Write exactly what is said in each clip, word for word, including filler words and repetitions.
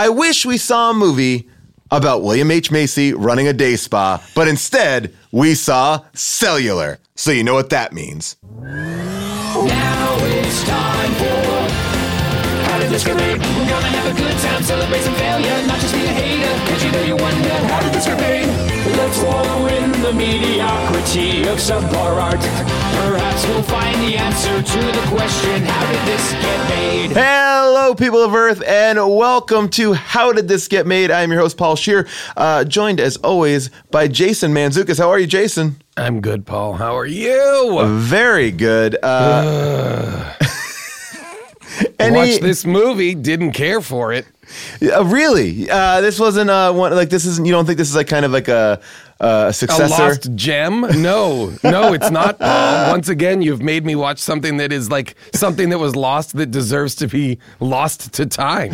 I wish we saw a movie about William H. Macy running a day spa, but instead we saw Cellular. So you know what that means. Now it's time for How Did This Get Made? We're gonna have a good time, celebrate some failure, not just be a hater, cause you know you wonder, how did this get made? Let's wallow in the mediocrity of subpar art. Perhaps we'll find the answer to the question, how did this get made? Hello, people of Earth, and welcome to How Did This Get Made? I am your host, Paul Scheer, uh, joined as always by Jason Mantzoukas. How are you, Jason? I'm good, Paul. How are you? Very good. Uh, any, Watched this movie, didn't care for it. Uh, really? Uh, this wasn't uh, one like this isn't. You don't think this is like kind of like a, a successor? A lost gem? No, no, it's not, Paul. Once again, you've made me watch something that is like something that was lost that deserves to be lost to time.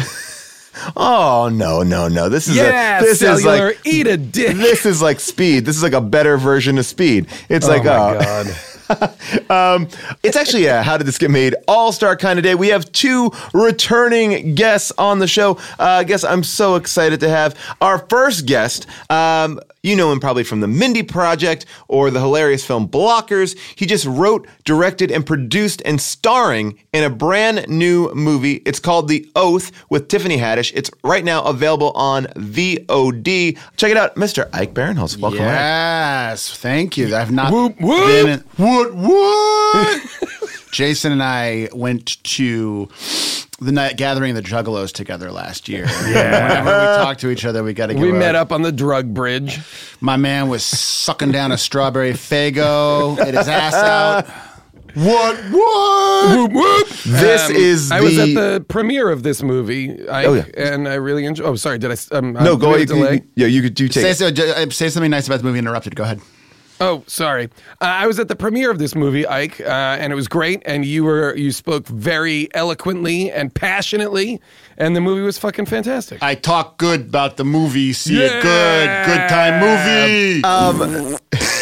Oh no no no! This is yeah, a, this Cellular, is like eat a dick. This is like Speed. This is like a better version of Speed. It's oh like my oh God. um, it's actually a How Did This Get Made all-star kind of day. We have two returning guests on the show. Uh, I guess I'm so excited to have our first guest. Um, you know him probably from the Mindy Project or the hilarious film Blockers. He just wrote, directed, and produced and starring in a brand new movie. It's called The Oath with Tiffany Haddish. It's right now available on V O D. Check it out, Mister Ike Barinholtz. Welcome back. Yes, thank you. I've not whoop, whoop. been in, what what? Jason and I went to the night gathering of the Juggalos together last year. Yeah. Whenever we talk to each other, we got to. We met up on the drug bridge. My man was sucking down a strawberry Faygo, ate his ass out. What? What? Whoop, whoop. This um, is I the... was at the premiere of this movie. I, oh, yeah. And I really enjoyed... Oh, sorry. Did I... Um, no, um, go ahead. delay? Yeah, you could do take say, it. So, say something nice about the movie. Interrupted. Go ahead. Oh, sorry. Uh, I was at the premiere of this movie, Ike, uh, and it was great. And you were you spoke very eloquently and passionately, and the movie was fucking fantastic. I talk good about the movie. See yeah. it good. Good time movie. Um,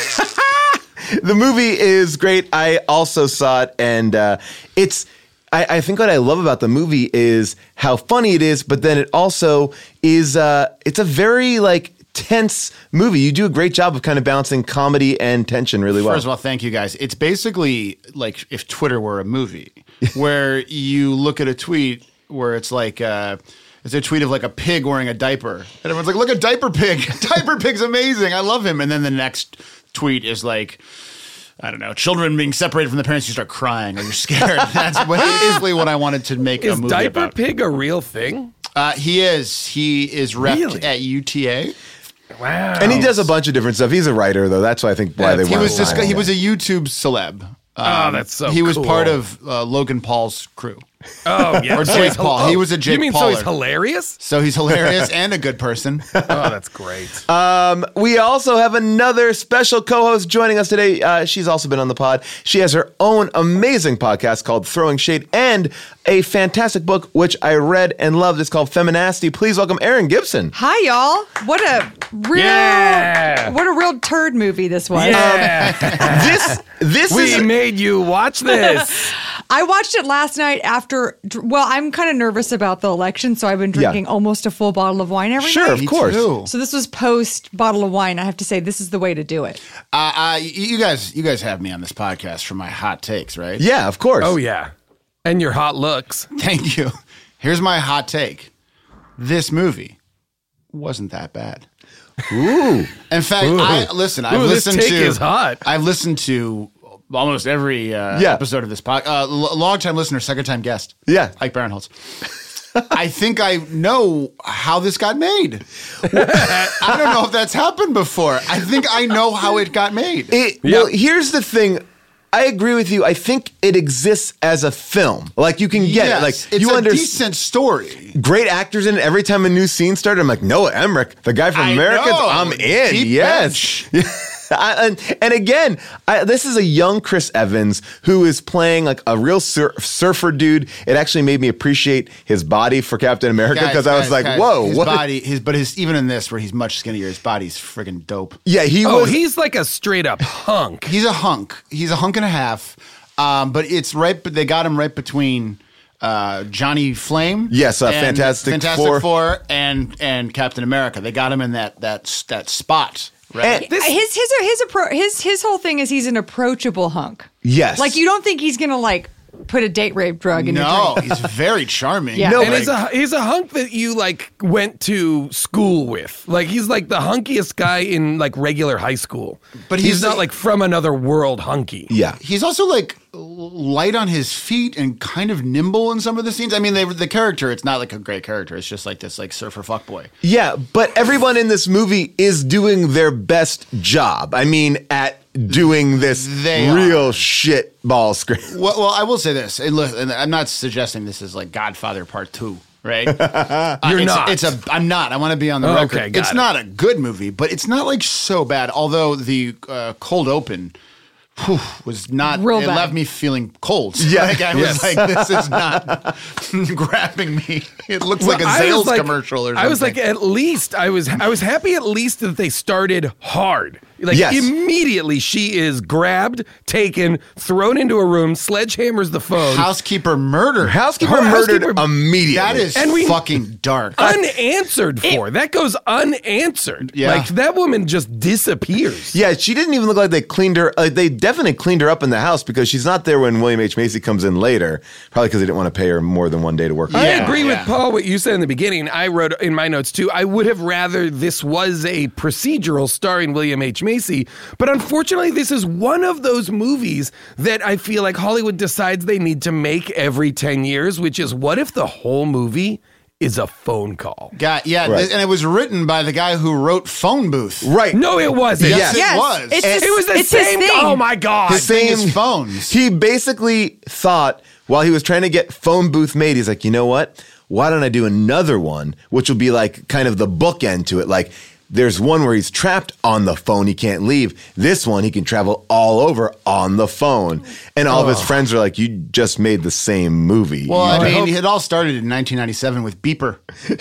the movie is great. I also saw it, and uh, it's. I, I think what I love about the movie is how funny it is, but then it also is. Uh, it's a very like. tense movie. You do a great job of kind of balancing comedy and tension really well. First of all, thank you guys. It's basically like if Twitter were a movie where you look at a tweet where it's like uh, it's a tweet of like a pig wearing a diaper. And everyone's like, look at Diaper Pig. Diaper Pig's amazing. I love him. And then the next tweet is like, I don't know, children being separated from the parents, you start crying or you're scared. That's basically what I wanted to make is a movie Diaper about. Pig a real thing? Uh, he is. He is repped Really? at U T A. Wow. And he does a bunch of different stuff. He's a writer, though. That's why I think why Yeah, they he want was to just line he it. was a YouTube celeb. Um, Oh, that's so He was cool. part of uh, Logan Paul's crew. Oh, yeah. Or So Jake he's hel- Paul. He was a Jake You mean Pauler. so he's hilarious? So he's hilarious and a good person. Oh, that's great. Um, we also have another special co-host joining us today. Uh, she's also been on the pod. She has her own amazing podcast called Throwing Shade and a fantastic book, which I read and loved. It's called Feminasty. Please welcome Erin Gibson. Hi, y'all. What a real, Yeah. what a real turd movie this was. Yeah. This, this we is... made you watch this. I watched it last night after, well, I'm kind of nervous about the election, so I've been Yeah. drinking almost a full bottle of wine every Sure, night. of course. too. So this was post bottle of wine. I have to say, this is the way to do it. Uh, uh, you guys, you guys have me on this podcast for my hot takes, right? Yeah, of course. Oh, yeah. And your hot looks. Thank you. Here's my hot take. This movie wasn't that bad. Ooh. In fact, Ooh. I listen. I've Ooh, this listened take to. is hot. I've listened to almost every uh, Yeah. episode of this podcast. Uh, l- long time listener, second time guest. Yeah. Ike Barinholtz. I think I know how this got made. I don't know if that's happened before. I think I know how it got made. It, Well, here's the thing. I agree with you. I think it exists as a film. Like you can get yes, it. Like it's you a understand. decent story. Great actors in it. Every time a new scene started, I'm like, Noah Emmerich, the guy from I Americans, know. I'm in. Deep yes. I, and, and again, I, this is a young Chris Evans who is playing like a real sur- surfer dude. It actually made me appreciate his body for Captain America Guys, because I was guys, like, guys, whoa. his What? body, his but his even in this where he's much skinnier, his body's friggin' dope. Yeah, he Oh, was. he's like a straight up hunk. He's a hunk. He's a hunk and a half. Um, but it's right. But they got him right between uh, Johnny Flame. Yes, uh, and Fantastic Fantastic Four. Four, and and Captain America. They got him in that that that spot. Right. And- his his his appro- his his whole thing is he's an approachable hunk. Yes. Like you don't think he's gonna like put a date rape drug in your no, drink. he's very charming. Yeah. No, And like- he's a he's a hunk that you like went to school with. Like he's like the hunkiest guy in like regular high school. But he's, he's not like- like from another world hunky. Yeah. He's also like light on his feet and kind of nimble in some of the scenes. I mean, they, the character, it's not like a great character. It's just like this like surfer fuckboy. Yeah, but everyone in this movie is doing their best job. I mean, at doing this They real are. shit ball script. Well, well, I will say this, and look, and I'm not suggesting this is like Godfather Part Two, right? Uh, You're it's, not. It's a. I'm not. I want to be on the Oh, record. okay, got it's it. not a good movie, but it's not like so bad. Although the uh, cold open. Whew, was not. Real it bad. left me feeling cold. Yeah. like I was Yes. like, this is not grabbing me. It looks like a Well, I was sales like- commercial or something. I was like, at least I was I was happy at least that they started hard. Like Yes. immediately she is grabbed, taken, thrown into a room, sledgehammers the phone. housekeeper murder. Housekeeper Her murdered housekeeper- immediately. That is And we- fucking dark. unanswered for. That goes unanswered. Yeah. Like that woman just disappears. Yeah, she didn't even look like they cleaned her. Uh, they definitely cleaned her up in the house because she's not there when William H. Macy comes in later. Probably because they didn't want to pay her more than one day to work. I Yeah, agree yeah. with Paul, what you said in the beginning. I wrote in my notes too. I would have rather this was a procedural starring William H. Macy, but unfortunately, this is one of those movies that I feel like Hollywood decides they need to make every ten years, which is what if the whole movie is a phone call? God, yeah, Right. th- and it was written by the guy who wrote Phone Booth. Right. No, it wasn't. Yes, Yes. it was. It's And- his, It was the it's his same. thing. Oh my God. His thing is same- phones. He basically thought while he was trying to get Phone Booth made, he's like, you know what? Why don't I do another one, which will be like kind of the bookend to it? Like, there's one where he's trapped on the phone. He can't leave. This one, he can travel all over on the phone. And all of his friends are like, you just made the same movie. Well, I You- mean, it all started in nineteen ninety-seven with Beeper.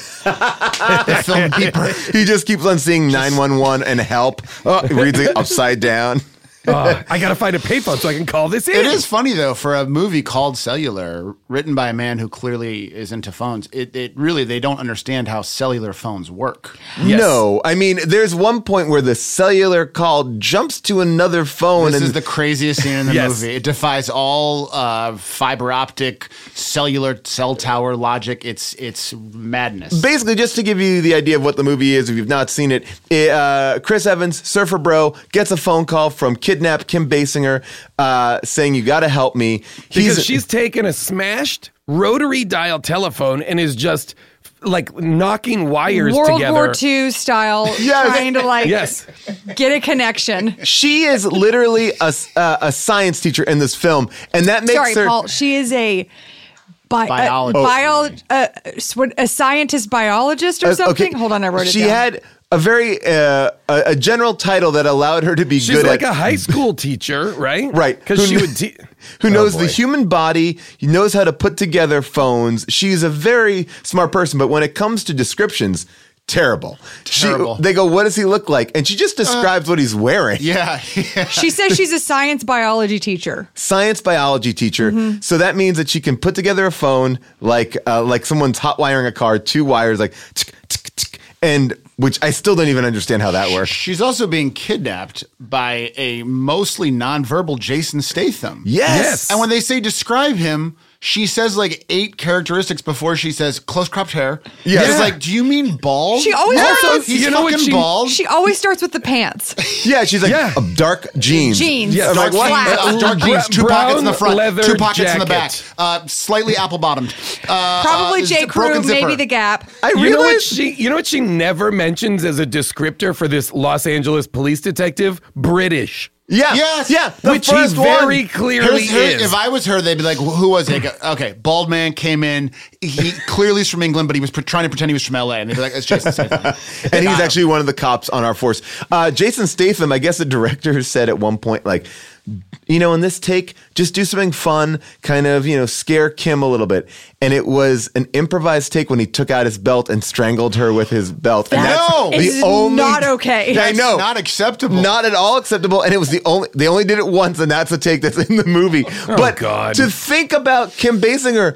The film Beeper. he just keeps on seeing nine one one and help. Oh, he reads it upside down. Uh, I gotta find a payphone so I can call this in. It is funny though for a movie called Cellular, written by a man who clearly is into phones. It, it really they don't understand how cellular phones work. Yes. No, I mean, there's one point where the cellular call jumps to another phone. This and is the craziest scene in the Yes. movie. It defies all uh, fiber optic, cellular cell tower logic. It's it's madness. Basically, just to give you the idea of what the movie is, if you've not seen it, it, uh, Chris Evans, surfer bro, gets a phone call from kidnapped Kim Basinger, uh, saying, "You got to help me." Because she's taken a smashed rotary dial telephone and is just like knocking wires World together. War Two style, Yes. trying to like Yes. get a connection. she is literally a, uh, a science teacher in this film, and that makes Sorry, her. Paul. She is a bi- Biologist. A, bio, uh, s- what- a scientist biologist or uh, something. okay, Hold on, I wrote it She down. had a very uh, a, a general title that allowed her to be She's good like at. a high school teacher, right? Right. Because Who she kn- would. Te- who Oh, knows boy. the human body, he knows how to put together phones. She's a very smart person, but when it comes to descriptions, terrible. Terrible. She, they go, what does he look like? And she just describes what he's wearing. yeah, yeah. She says she's a science biology teacher. Science biology teacher. Mm-hmm. So that means that she can put together a phone like uh, like someone's hot wiring a car, two wires like tick, tick, tick, and which I still don't even understand how that works. She's also being kidnapped by a mostly nonverbal Jason Statham. Yes. Yes. And when they say describe him, she says like eight characteristics before she says close cropped hair. Yeah. It's like, do you mean bald? She always Also, starts- he's you know what fucking she- bald. She always starts with the pants. Yeah, she's like Yeah. "Uh, dark jeans. Jeans. Yeah, I'm like, what? Flat. Uh, dark Bra- jeans, two pockets in the brown front, leather two pockets in the back, jacket. uh, slightly apple bottomed. Uh, Probably uh, J. zip- broken Crew, maybe zipper. the Gap. I You know what realize she? You know what she never mentions as a descriptor for this Los Angeles police detective? British. Yeah. Yes. Yeah. The Which he first very one. clearly Here's- here's- is. If I was her, they'd be like, "Who was it?" Okay, bald man came in. He clearly is from England, but he was pre- trying to pretend he was from L A. And they'd be like, "It's Jason Statham." And he's actually one of the cops on our force. Uh, Jason Statham, I guess the director said at one point, like, you know, in this take, just do something fun, kind of, you know, scare Kim a little bit. And it was an improvised take when he took out his belt and strangled her with his belt. And That that's is the only not okay. I That's know. not acceptable. Not at all acceptable. And it was the only, they only did it once, and that's the take that's in the movie. but God. to think about Kim Basinger,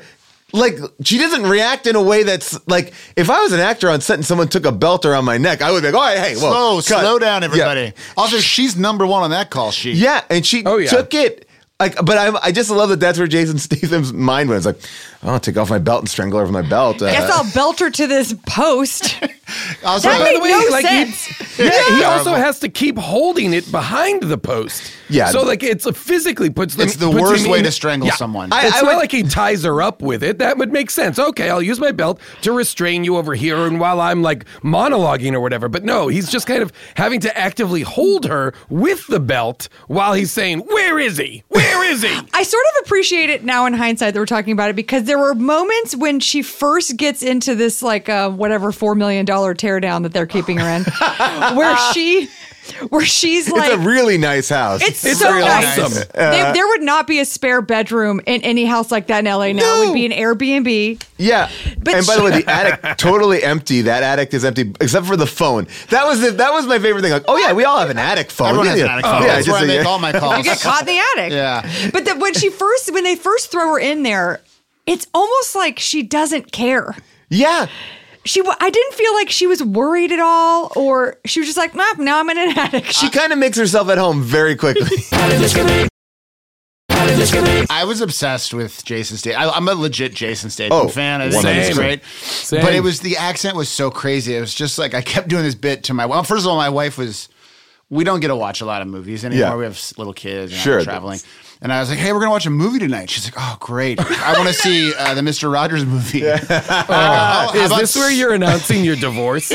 like she doesn't react in a way that's like if I was an actor on set and someone took a belt around my neck, I would be like, oh, hey, whoa, Slow, cut. slow down, everybody. Yeah. Also, she's number one on that call sheet. Yeah, and she Oh, yeah. took it. Like, but I, I just love that that's where Jason Statham's mind went. It's like, oh, I'll take off my belt and strangle her with my belt. Uh, I guess I'll belt her to this post. Also, That By the made way, no like sense. he, yeah, he also has to keep holding it behind the post. Yeah. So like it's a physically puts them. It's the puts worst him way in- to strangle Yeah. someone. I- It's I not would- like he ties her up with it. That would make sense. Okay, I'll use my belt to restrain you over here, and while I'm like monologuing or whatever. But no, he's just kind of having to actively hold her with the belt while he's saying, "Where is he? Where is he?" I sort of appreciate it now in hindsight that we're talking about it because there were moments when she first gets into this like uh, whatever four million dollar teardown that they're keeping her in, where she, where she's like, it's a really nice house. it's, It's so really nice. awesome. They- there would not be a spare bedroom in any house like that in L A now. It No. would be an Airbnb. Yeah, But and by the she- way, the attic totally empty. That attic is empty except for the phone. That was the, that was my favorite thing. Like, oh yeah, we all have an attic phone. Everyone Yeah, has an yeah. attic phone. Yeah, That's just where I so make you- all my calls. You get caught in the attic. Yeah. But the, when she first, when they first throw her in there, it's almost like she doesn't care. Yeah, She, wa- I didn't feel like she was worried at all, or she was just like, nah, now I'm in an attic. she kind of makes herself at home very quickly. How did this get made? How did this get made? I was obsessed with Jason Statham. I, I'm a legit Jason Statham Oh, fan. I think same. he's great. Same. But it was the accent was so crazy. It was just like I kept doing this bit to my. Well, first of all, my wife was. We don't get to watch a lot of movies anymore. Yeah. We have s- little kids. And Sure. I'm traveling. And I was like, "Hey, we're gonna watch a movie tonight." She's like, "Oh, great! I want to see uh, the Mister Rogers movie." Oh, how is about this where you're announcing your divorce?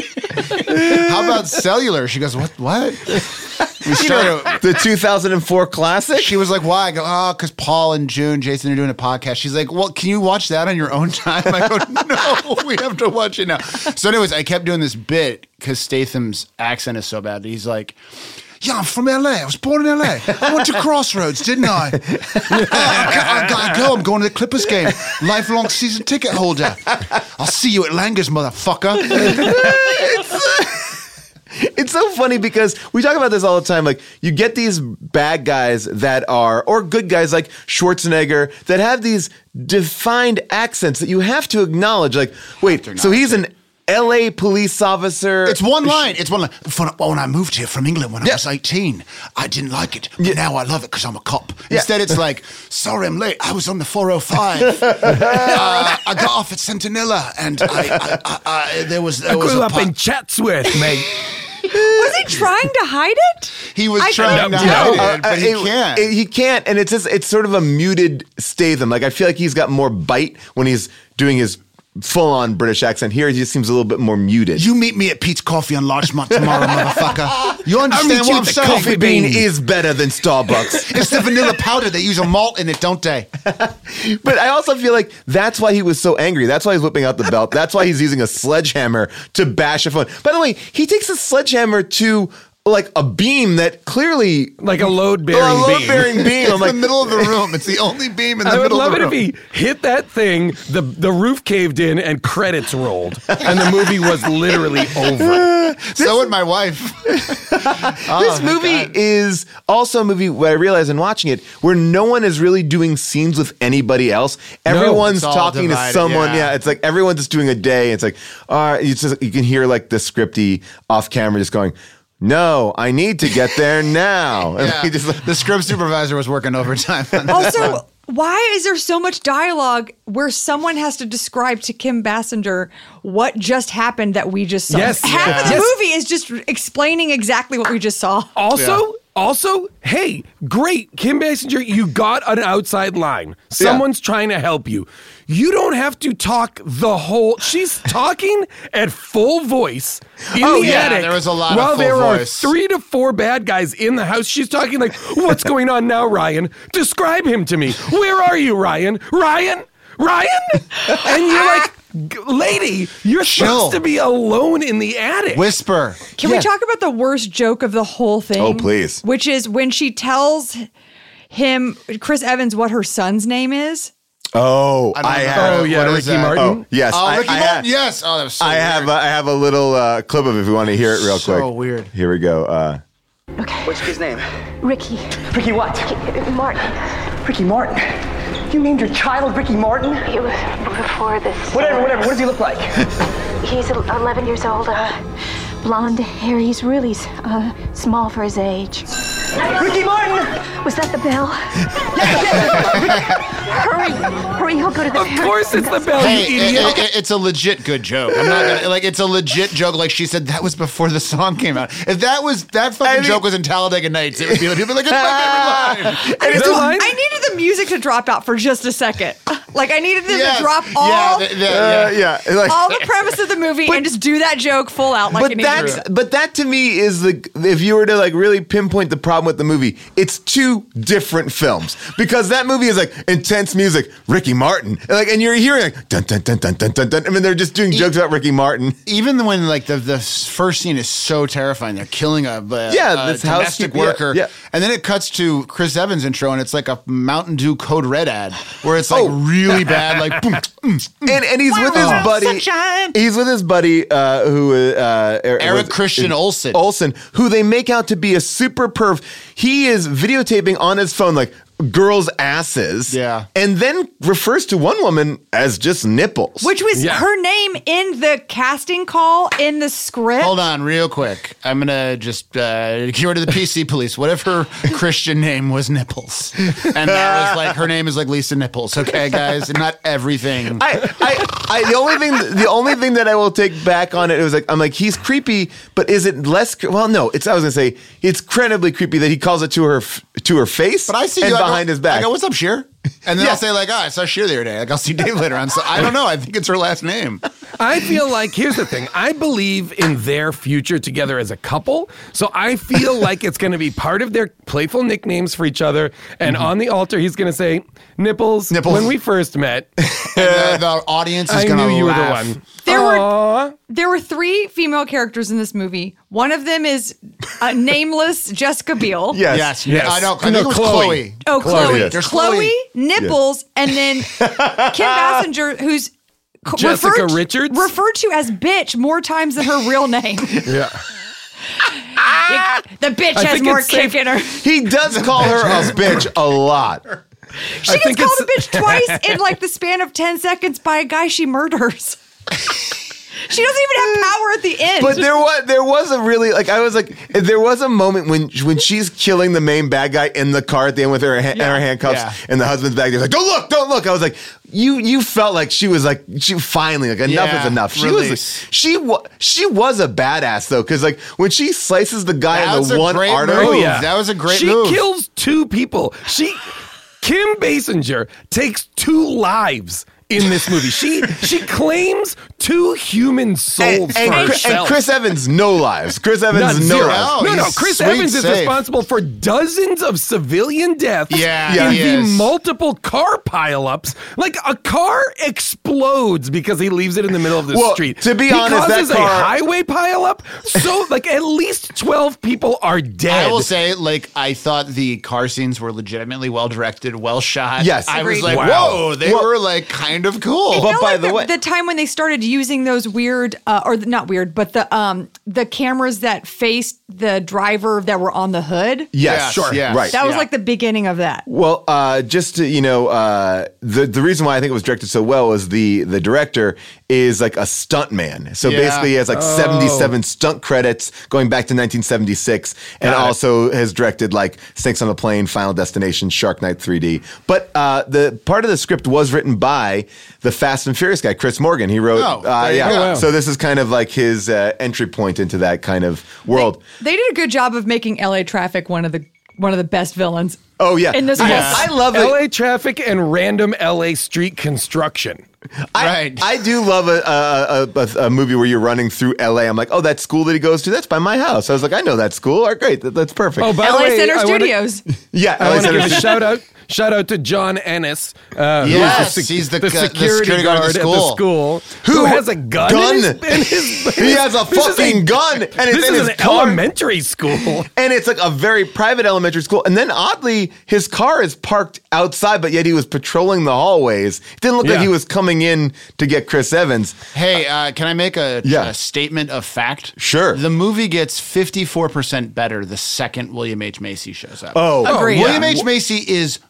How about Cellular? She goes, "What? What?" We started. The two thousand four classic. She was like, "Why?" I go, "Oh, because Paul and June, Jason are doing a podcast." She's like, "Well, can you watch that on your own time?" I go, "No, we have to watch it now." So, anyways, I kept doing this bit because Statham's accent is so bad. He's like, "Yeah, I'm from L A. I was born in L A. I went to Crossroads, didn't I? Oh, I, got to go. I'm going to the Clippers game. Lifelong season ticket holder. I'll see you at Langer's, motherfucker." It's so funny because we talk about this all the time. Like, you get these bad guys that are, or good guys like Schwarzenegger, that have these defined accents that you have to acknowledge. Like, wait, so he's an L A police officer. It's one line. It's one line. Fun- When I moved here from England when I Yeah. was eighteen, I didn't like it. But Yeah. now I love it because I'm a cop. Yeah. Instead, it's like, sorry, I'm late. I was on the four oh five. uh, I got off at Centinela, and I, I, I, I there was there I was grew a up pa- in Chatsworth, mate. Was he trying to hide it? He was I trying to couldn't hide tell. it, but he Uh, it- can't. it- he can't, and it's just it's sort of a muted Statham. Like, I feel like he's got more bite when he's doing his full-on British accent. Here, he just seems a little bit more muted. you meet me at Pete's Coffee on Larchmont tomorrow, motherfucker. You understand meet what you I'm at the saying? Coffee bean bean. is better than Starbucks. It's the vanilla powder. They use a malt in it, don't they? But I also feel like that's why he was so angry. That's why he's whipping out the belt. That's why he's using a sledgehammer to bash a phone. By the way, he takes a sledgehammer to like a beam that clearly Like a load-bearing a beam. load-bearing beam. I'm It's like, the middle of the room. It's the only beam in the I would middle love of it the if room. he hit that thing, the the roof caved in, and credits rolled, and the movie was literally over. So would my wife. Oh, this movie is also a movie where I realize in watching it where no one is really doing scenes with anybody else. Everyone's it's all talking divided, to someone. yeah. Yeah. It's like everyone's just doing a day. It's like, uh, you just you can hear like the scripty off camera just going, "No, I need to get there now." And Yeah. he just like, The script supervisor was working overtime on this one. Also, why is there so much dialogue where someone has to describe to Kim Basinger what just happened that we just saw? Yes. Half Yeah. of the Yes. movie is just explaining exactly what we just saw. Also, also, hey, great, Kim Basinger, you got an outside line. Someone's trying to help you. You don't have to talk the whole. She's talking at full voice in Oh, the yeah, attic. there was a lot of while full there voice. are three to four bad guys in the house. She's talking like, "What's going on now, Ryan? Describe him to me. Where are you, Ryan? Ryan, Ryan?" And you're like, "G- lady, you're Chill. supposed to be alone in the attic." Whisper. Can Yeah. we talk about the worst joke of the whole thing? Oh, please. Which is when she tells him, Chris Evans, what her son's name is. "Oh, I I, don't know. have." Oh yeah, What is Ricky that? Martin. Oh yes, Oh, I, Ricky I Martin. have, Yes. Oh, that was so I have. weird. I have a little uh, clip of it if you want to hear it real So quick. weird. Here we go. Uh, Okay. What's his name? Ricky. Ricky what? Martin. Ricky Martin. You named your child Ricky Martin? It was before this. Whatever, whatever. What does he look like? He's eleven years old. Uh, blonde hair. He's really uh, small for his age. Ricky Martin! Was that the bell? Hurry, hurry, he'll go to the Of course it's the bell, Hey, you it- idiot. it- it's a legit good joke. I'm not gonna like. It's a legit joke. Like she said, that was before the song came out. If that was that fucking I mean- joke was in Talladega Nights, it would be like, people would be like, it's my favorite line. I, Is just- that line? I needed the music to drop out for just a second. Like I needed them Yes. to drop all, Yeah, the- the- Uh, yeah. yeah, like, all the premise of the movie and just do that joke full out like but an that's idiot. but that to me is the if you were to like really pinpoint the problem with the movie, it's two different films because that movie is like intense music, Ricky Martin, and like and you're hearing like dun dun dun dun dun dun dun. I mean, they're just doing jokes about Ricky Martin. Even when like the the first scene is so terrifying, they're killing a, a, Yeah, a this domestic housekeeper- yeah, worker, yeah. and then it cuts to Chris Evans' intro, and it's like a Mountain Dew Code Red ad where it's like Oh. really bad, like boom, mm, And and he's with his Wow. buddy. Sunshine. He's with his buddy uh, who uh, Er- Eric was- Christian Olsen. Olsen, who they make out to be a super perv. He is videotaping on his phone like girls' asses. Yeah. and then refers to one woman as just nipples. Which was Yeah. her name in the casting call in the script. Hold on, real quick. I'm gonna just uh, give her to the P C police. What if her Christian name was Nipples, and that was like her name is like Lisa Nipples? Okay, guys, and not everything. I, I, I, the only thing, the only thing that I will take back on it, it was like, I'm like, he's creepy, but is it less? cre- Well, no, it's. I was gonna say it's incredibly creepy that he calls it to her, f- to her face, But I see and you I go- behind his back. I go, "What's up, Sheer?" And then Yeah. I'll say like, "Oh, I saw Sheer the other day." Like I'll see Dave later on. So I don't know. I think it's her last name. I feel like, here's the thing. I believe in their future together as a couple. So I feel like it's going to be part of their playful nicknames for each other. And on the altar, he's going to say, Nipples, Nipples. when we first met, And the, the audience is I gonna knew you were the laugh. one. There were Aw. there were three female characters in this movie. One of them is a nameless Jessica Biel. yes, Yes, Yes. I know. I No, think it was Chloe. Chloe. Oh, Chloe, Chloe. yes. There's Chloe, Chloe. Nipples, and then Kim Basinger, who's co- Jessica referred, Richards? referred to as bitch more times than her real name. Yeah. the bitch I has think more it's kick safe- in her. He does call her a bitch a lot. She I gets think called a it's- bitch twice in like the span of ten seconds by a guy she murders. She doesn't even have power at the end. But there was there was a really like I was like there was a moment when when she's killing the main bad guy in the car at the end with her, ha- her handcuffs Yeah. and the husband's back there like don't look don't look I was like you you felt like she was like she finally like enough Yeah, is enough she release. was she was she was a badass though because like when she slices the guy That in was the a one great artery move. Oh, yeah. That was a great she move. kills two people. She, Kim Basinger takes two lives in this movie. She she claims two human souls and, and, for Chris, herself. and Chris Evans no lives Chris Evans Not no zero. lives Oh, no, no. he's Chris sweet Evans is safe. responsible for dozens of civilian deaths Yeah, in he the is. multiple car pileups. Like a car explodes because he leaves it in the middle of the Well, street. to be he honest, that causes car- a highway pileup. So like at least twelve people are dead. I will say, like, I thought the car scenes were legitimately well directed, well shot. Yes. I was Agreed. like, Wow. whoa, they Well- were like kind of cool. It But felt by like the the, way- the time when they started using those weird, uh, or the, not weird, but the um the cameras that faced the driver that were on the hood. yes, Yes, sure yes. right That was Yeah. like the beginning of that. Well, uh, just to, you know, uh, the the reason why I think it was directed so well is the the director is like a stunt man. So Yeah. basically, he has like seventy-seven stunt credits going back to nineteen seventy-six, and Got it. also has directed like Snakes on a Plane, Final Destination, Shark Night three D. But uh, the part of the script was written by the Fast and Furious guy, Chris Morgan. He wrote, Oh, uh, there you yeah. go. Oh, wow. So this is kind of like his uh, entry point into that kind of world. They did a good job of making L A Traffic one of the one of the best villains. Oh yeah, In this I, world. I love it. L A traffic and random L A street construction. I, Right. I do love a, a, a, a movie where you're running through L A. I'm like, oh, that school that he goes to, that's by my house. I was like, I know that school. All right, great. That, that's perfect. Oh, by L A the way, Center I wanna- Studios. yeah. I L A want to Center give a Studios. shout out. Shout out to John Ennis, uh, Yes, who is the, he's the- the the security, security guard guard at the at the school. school, who, has a gun. gun. In his, in his, He has a this is fucking gun, and it's This in is his an car. elementary school. And it's like a very private elementary school. And then oddly, his car is parked outside, but yet he was patrolling the hallways. It didn't look like Yeah. he was coming in to get Chris Evans. Hey, uh, can I make a, Yeah. a statement of fact? Sure. The movie gets fifty-four percent better the second William H. Macy shows up. Oh, Agreed. William Yeah. H. Macy is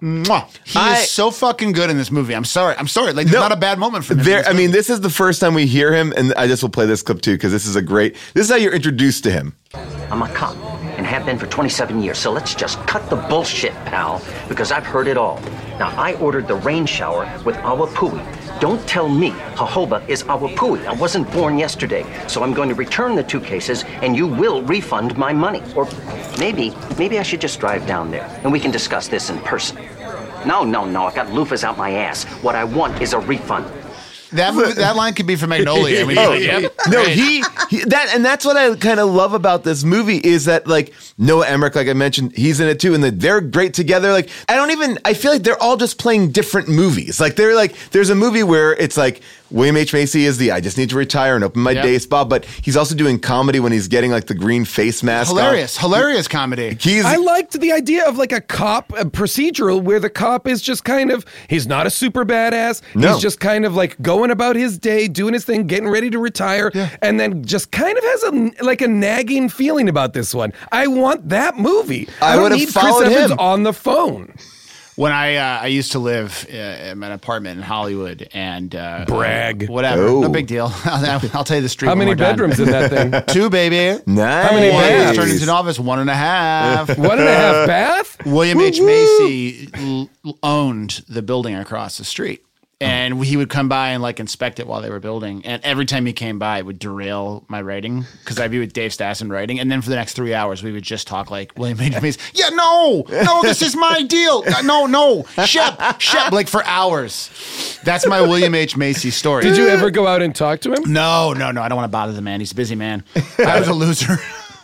Mwah. He I- is so fucking good in this movie. I'm sorry. I'm sorry. Like, there's No. not a bad moment for him. There, I mean, this is the first time we hear him, and I just will play this clip too because this is a great. This is how you're introduced to him. I'm a cop and have been for twenty-seven years, so let's just cut the bullshit, pal, because I've heard it all. Now, I ordered the rain shower with awapui. Don't tell me jojoba is awapui. I wasn't born yesterday, so I'm going to return the two cases, and you will refund my money. Or maybe, maybe I should just drive down there, and we can discuss this in person. No, no, no, I got loofahs out my ass. What I want is a refund. That movie, that line could be from Magnolia. I mean, Oh, yep, no, great. he, he that and that's what I kind of love about this movie is that like Noah Emmerich, like I mentioned, he's in it too, and that they're great together. Like I don't even I feel like they're all just playing different movies. Like they're like there's a movie where it's like William H. Macy is the I just need to retire and open my Yep. day spa, but he's also doing comedy when he's getting like the green face mask. on. hilarious, hilarious comedy. He's I liked the idea of like a cop a procedural where the cop is just kind of he's not a super badass. No. He's just kind of like going about his day, doing his thing, getting ready to retire, and then just kind of has a like a nagging feeling about this one. I want that movie. I I, don't would've need followed Chris Evans him. on the phone. When I uh, I used to live uh, in an apartment in Hollywood and uh, Brag. whatever, Oh. no big deal. I'll, I'll tell you the street. How one many more time. bedrooms in that thing? Two, baby. nice. How many One baths? turned into an office. One and a half. One and a half bath? William H. Macy l- owned the building across the street. And he would come by and like inspect it while they were building. And every time he came by, it would derail my writing because I'd be with Dave Stassen writing. And then for the next three hours, we would just talk like William H. Macy. Yeah, no, no, this is my deal. Uh, No, no, Shep, Shep, like for hours. That's my William H. Macy story. Did you ever go out and talk to him? No, no, no. I don't want to bother the man. He's a busy man. I was a loser.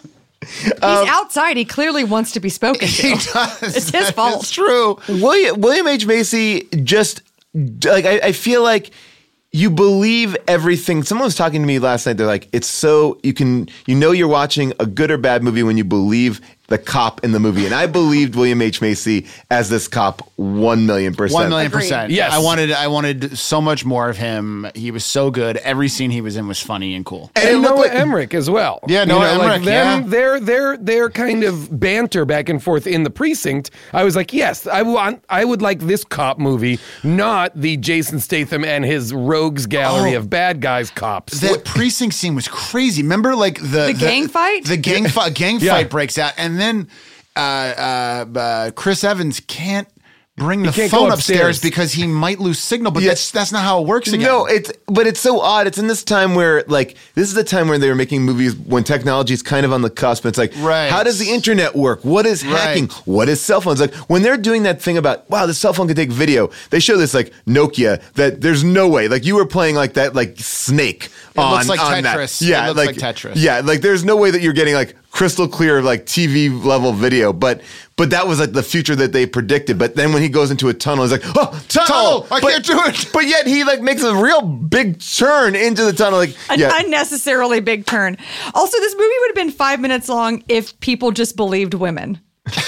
He's outside. He clearly wants to be spoken to. He does. It's his That fault. is true. William, William H. Macy just like I, I feel like you believe everything. Someone was talking to me last night. They're like, it's so you can you know you're watching a good or bad movie when you believe the cop in the movie. And I believed William H. Macy as this cop one million percent. One million Agreed. percent. Yes. I wanted I wanted so much more of him. He was so good. Every scene he was in was funny and cool. And it And looked Noah like- Emmerich as well. Yeah, You Noah know, like Emmerich, them, yeah. Their their their kind of banter back and forth in the precinct. I was like, yes, I want. I would like this cop movie, not the Jason Statham and his rogues gallery Oh. of bad guys cops. That precinct scene was crazy. Remember, like the The gang fight? The gang fight. Gang Yeah. fight breaks out, and then uh, uh, uh, Chris Evans can't bring the can't go phone upstairs. upstairs because he might lose signal. But Yeah. that's that's not how it works again. No, it's but it's so odd. It's in this time where like this is the time where they were making movies when technology is kind of on the cusp. It's like, Right. how does the internet work? What is hacking? Right. What is cell phones? Like when they're doing that thing about wow, the cell phone can take video. They show this like Nokia that there's no way. Like you were playing like that like Snake It on looks like on that. Tetris. Yeah, It looks like Tetris. Yeah, like there's no way that you're getting like crystal clear like T V level video. But but that was like the future that they predicted. But then when he goes into a tunnel, he's like, oh, tunnel! Tunnel! I But- can't do it. But yet he like makes a real big turn into the tunnel. Like, An yeah. unnecessarily big turn. Also, this movie would have been five minutes long if people just believed women.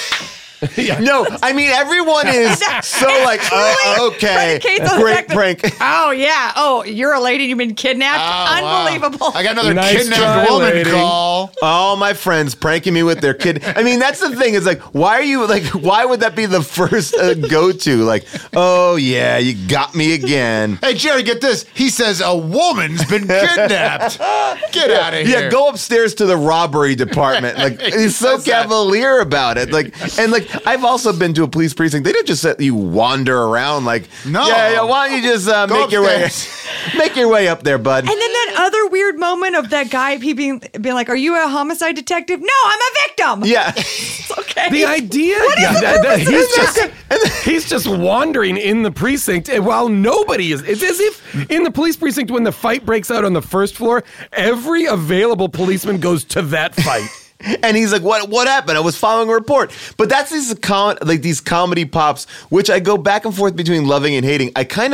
No, I mean everyone is so like, oh, okay, Predicates on the great fact that- prank. Oh yeah. Oh, you're a lady. You've been kidnapped. Oh, wow. Unbelievable. I got another Nice kidnapped try, woman lady. call. All my friends pranking me with their kid. I mean, that's the thing. Is like, why are you like? Why would that be the first uh, go to? Like, oh yeah, you got me again. Hey Jerry, get this. He says a woman's been kidnapped. Get out of here. Yeah, go upstairs to the robbery department. Like he's so says that. cavalier about it. Like and like I've also been to a police precinct. They don't just let you wander around. Like No. yeah, yeah. Why don't you just uh, Go make your way, upstairs. make your way up there, bud? And then that other weird moment of that guy he being being like, "Are you a homicide detective?" No, I'm a victim. Yeah. It's okay. The idea, What is yeah, the that- that purpose of he's this? just he's just wandering in the precinct, and while nobody is, it's as if in the police precinct when the fight breaks out on the first floor, every available policeman goes to that fight. And he's like, "What? What happened? I was following a report." But that's these com- like these comedy pops, which I go back and forth between loving and hating. I kind of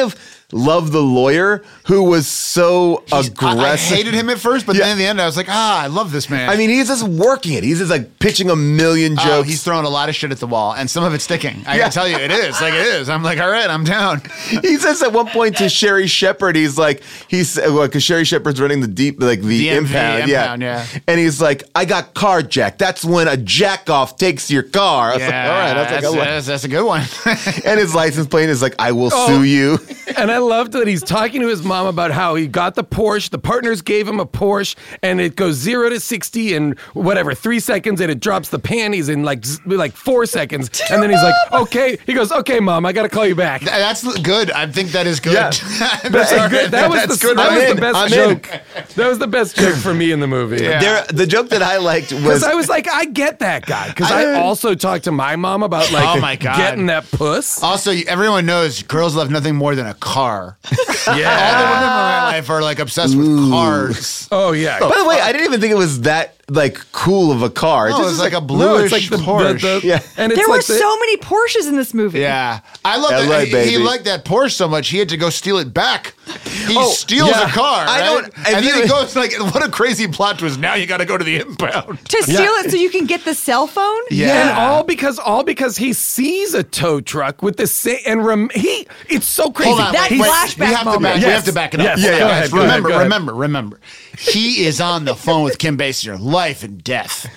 love the lawyer who was so He's- aggressive. I, I hated him at first, but Yeah. then in the end, I was like, ah, I love this man. I mean, he's just working it. He's just like pitching a million jokes. Oh, he's throwing a lot of shit at the wall, and some of it's sticking. I Yeah. gotta tell you, it is. Like, it is. I'm like, all right, I'm down. He says at one point to Sherry Shepard, he's like, he's well, because Sherry Shepard's running the deep, like the D M V, impound, impound, yeah. yeah. And he's like, I got carjacked. That's when a jack off takes your car. I was like, all right, that's, like that's, a, that's, that's a good one. and his license plate is like, I will Oh. sue you. And I loved that he's talking to his mom about how he got the Porsche. The partners gave him a Porsche, and it goes zero to sixty in whatever three seconds, and it drops the panties in like z- like four seconds. And then he's like, "Okay," he goes, "Okay, mom, I got to call you back." That's good. I think that is good. Yeah. That's Sorry. good. That was That's the, good. that I'm was in. the best I'm in. joke. That was the best joke for me in the movie. Yeah. There, the joke that I liked was Because I was like, I get that guy. Because I, I- also talked to my mom about like Oh my God. getting that puss. Also, everyone knows girls love nothing more than a car. All the Yeah. women in my life are like obsessed with cars. Oh yeah. By the way, I didn't even think it was that like cool of a car. It Oh, just it's was like a No, bluish it's like the, Porsche. the, the Yeah. and it's There like were the, so many Porsches in this movie. Yeah, I love L A, that. He, he baby. liked that Porsche so much he had to go steal it back. He Oh, steals yeah. a car. I right? don't- And if then you- he goes like, "What a crazy plot twist! Now you got to go to the impound." To steal it so you can get the cell phone? Yeah. And all because all because he sees a tow truck with the same and rem, he it's so crazy. Hold on, That wait, wait. flashback we have to moment. back. We Yes. have to back it up. Yes. Yeah, yeah, Guys, go ahead, go remember, ahead, go ahead. remember, remember. He is on the phone with Kim Basinger, life and death.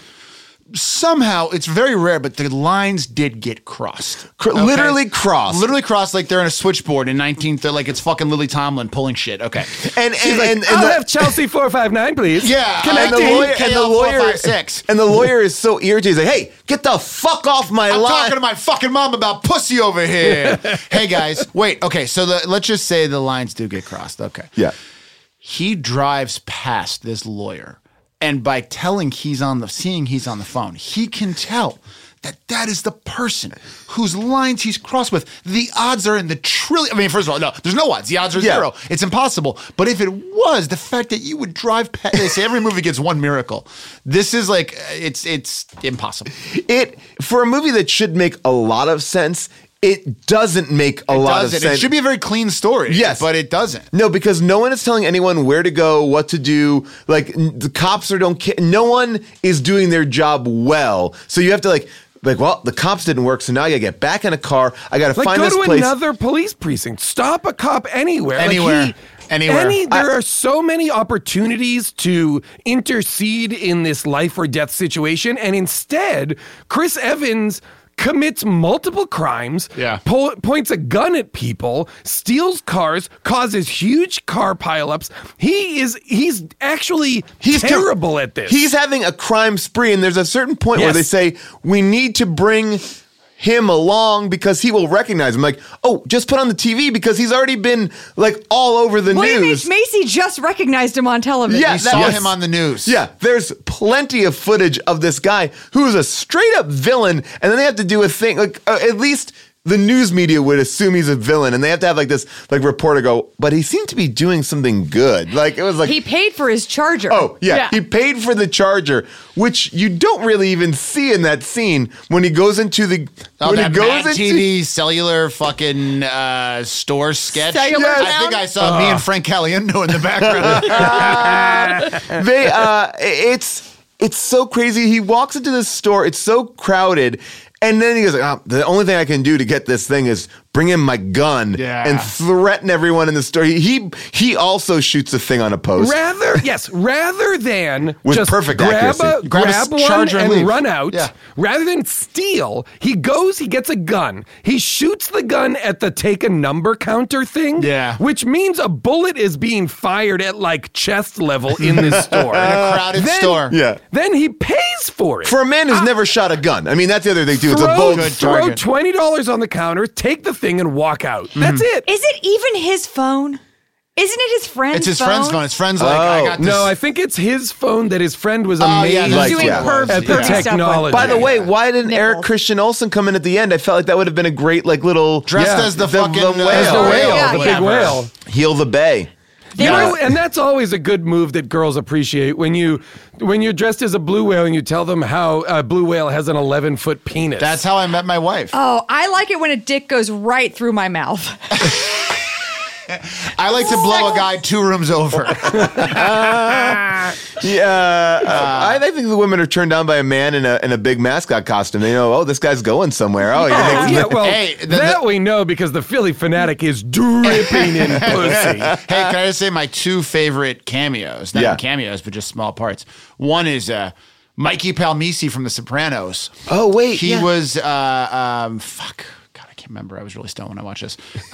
Somehow, it's very rare, but the lines did get crossed. Cr- literally crossed. Literally crossed, like they're in a switchboard in nineteen thirty, like it's fucking Lily Tomlin pulling shit. Okay. and She's and, like, and, and I'll the, have Chelsea four five nine, please. Yeah, and the Connecting. lawyer and the K L four lawyer five six. and the lawyer is so irritated. He's like, "Hey, get the fuck off my I'm line!" talking to my fucking mom about pussy over here. Hey guys, wait. Okay, so the, let's just say the lines do get crossed. Okay. yeah, He drives past this lawyer, and by telling he's on the seeing he's on the phone, he can tell that that is the person whose lines he's crossed with. The odds are in the trillion. I mean, first of all, no, there's no odds. The odds are Yeah. zero. It's impossible. But if it was, the fact that you would drive past, they say every movie gets one miracle. This is like it's it's impossible. it for a movie that should make a lot of sense. It doesn't make a It lot doesn't. of sense. It should be a very clean story. Yes. but it doesn't. No, because no one is telling anyone where to go, what to do. Like n- the cops are don't care. No one is doing their job well. So you have to like, like, well, the cops didn't work, so now I gotta get back in a car. I gotta Like find go this to place. another police precinct. Stop a cop anywhere. Like, Anywhere. he- Anywhere. Any, there are so many opportunities to intercede in this life or death situation, and instead, Chris Evans commits multiple crimes, Yeah. po- points a gun at people, steals cars, causes huge car pileups. He is he's actually He's ter- terrible at this. He's having a crime spree, and there's a certain point where Yes. they say we need to bring him along because he will recognize him. Like, oh, just put on the T V because he's already been like all over the William news. H. Macy just recognized him on television. Yeah, We that- saw yes. him on the news. Yeah, there's plenty of footage of this guy who is a straight up villain, and then they have to do a thing like uh, at least the news media would assume he's a villain, and they have to have like this like reporter go, but he seemed to be doing something good. Like it was like He paid for his charger. Oh, yeah. He paid for the charger, which you don't really even see in that scene when he goes into the Oh, when he that goes Mad into T V cellular fucking uh, store sketch. Cellular I sound? think I saw me and Frank Caliendo in the background. they uh it's it's so crazy. He walks into this store, it's so crowded, and then he goes, oh, the only thing I can do to get this thing is bring in my gun Yeah. and threaten everyone in the store. He he, he also shoots a thing on a post. Rather, yes, rather than With just perfect grab accuracy. a Grab a grab one charger and and leave. run out, Yeah. rather than steal, he goes, he gets a gun, he shoots the gun at the take a number counter thing, Yeah. which means a bullet is being fired at like chest level in this store. In a crowded Then- store. Yeah. Then he pays for it. For a man who's never shot a gun. I mean, that's the other thing too. It's a throw, bold Good throw target. twenty dollars on the counter, take the thing, and walk out. That's it. Is it even his phone? Isn't it his friend's It's his phone? friend's phone. His friend's like, I Oh. got this. No, I think it's his phone that his friend was Oh, yeah, amazed that's He's doing yeah. perv, at the pervy stuff with. technology. By the way, why didn't Eric Nipples. Christian Olsen come in at the end? I felt like that would have been a great like little Dressed Yeah. as the, The- fucking the uh, whale. As the Oh, whale, yeah, the yeah. big whale. heal the bay. You There know, was- and that's always a good move that girls appreciate when you when you're dressed as a blue whale and you tell them how a blue whale has an eleven foot penis. That's how I met my wife. Oh, I like it when a dick goes right through my mouth. I like to blow a guy two rooms over. Yeah, uh, I think the women are turned on by a man in a in a big mascot costume. They know, oh, this guy's going somewhere. Oh, he Oh, thinks- yeah, well, Hey, the- that we know because the Philly Fanatic is dripping in pussy. Hey, can I just say my two favorite cameos? Not Yeah. even cameos, but just small parts. One is uh, Mikey Palmisi from The Sopranos. Oh, wait, He yeah. was, uh, um, fuck. God, I can't remember. I was really stoned when I watched this. Uh,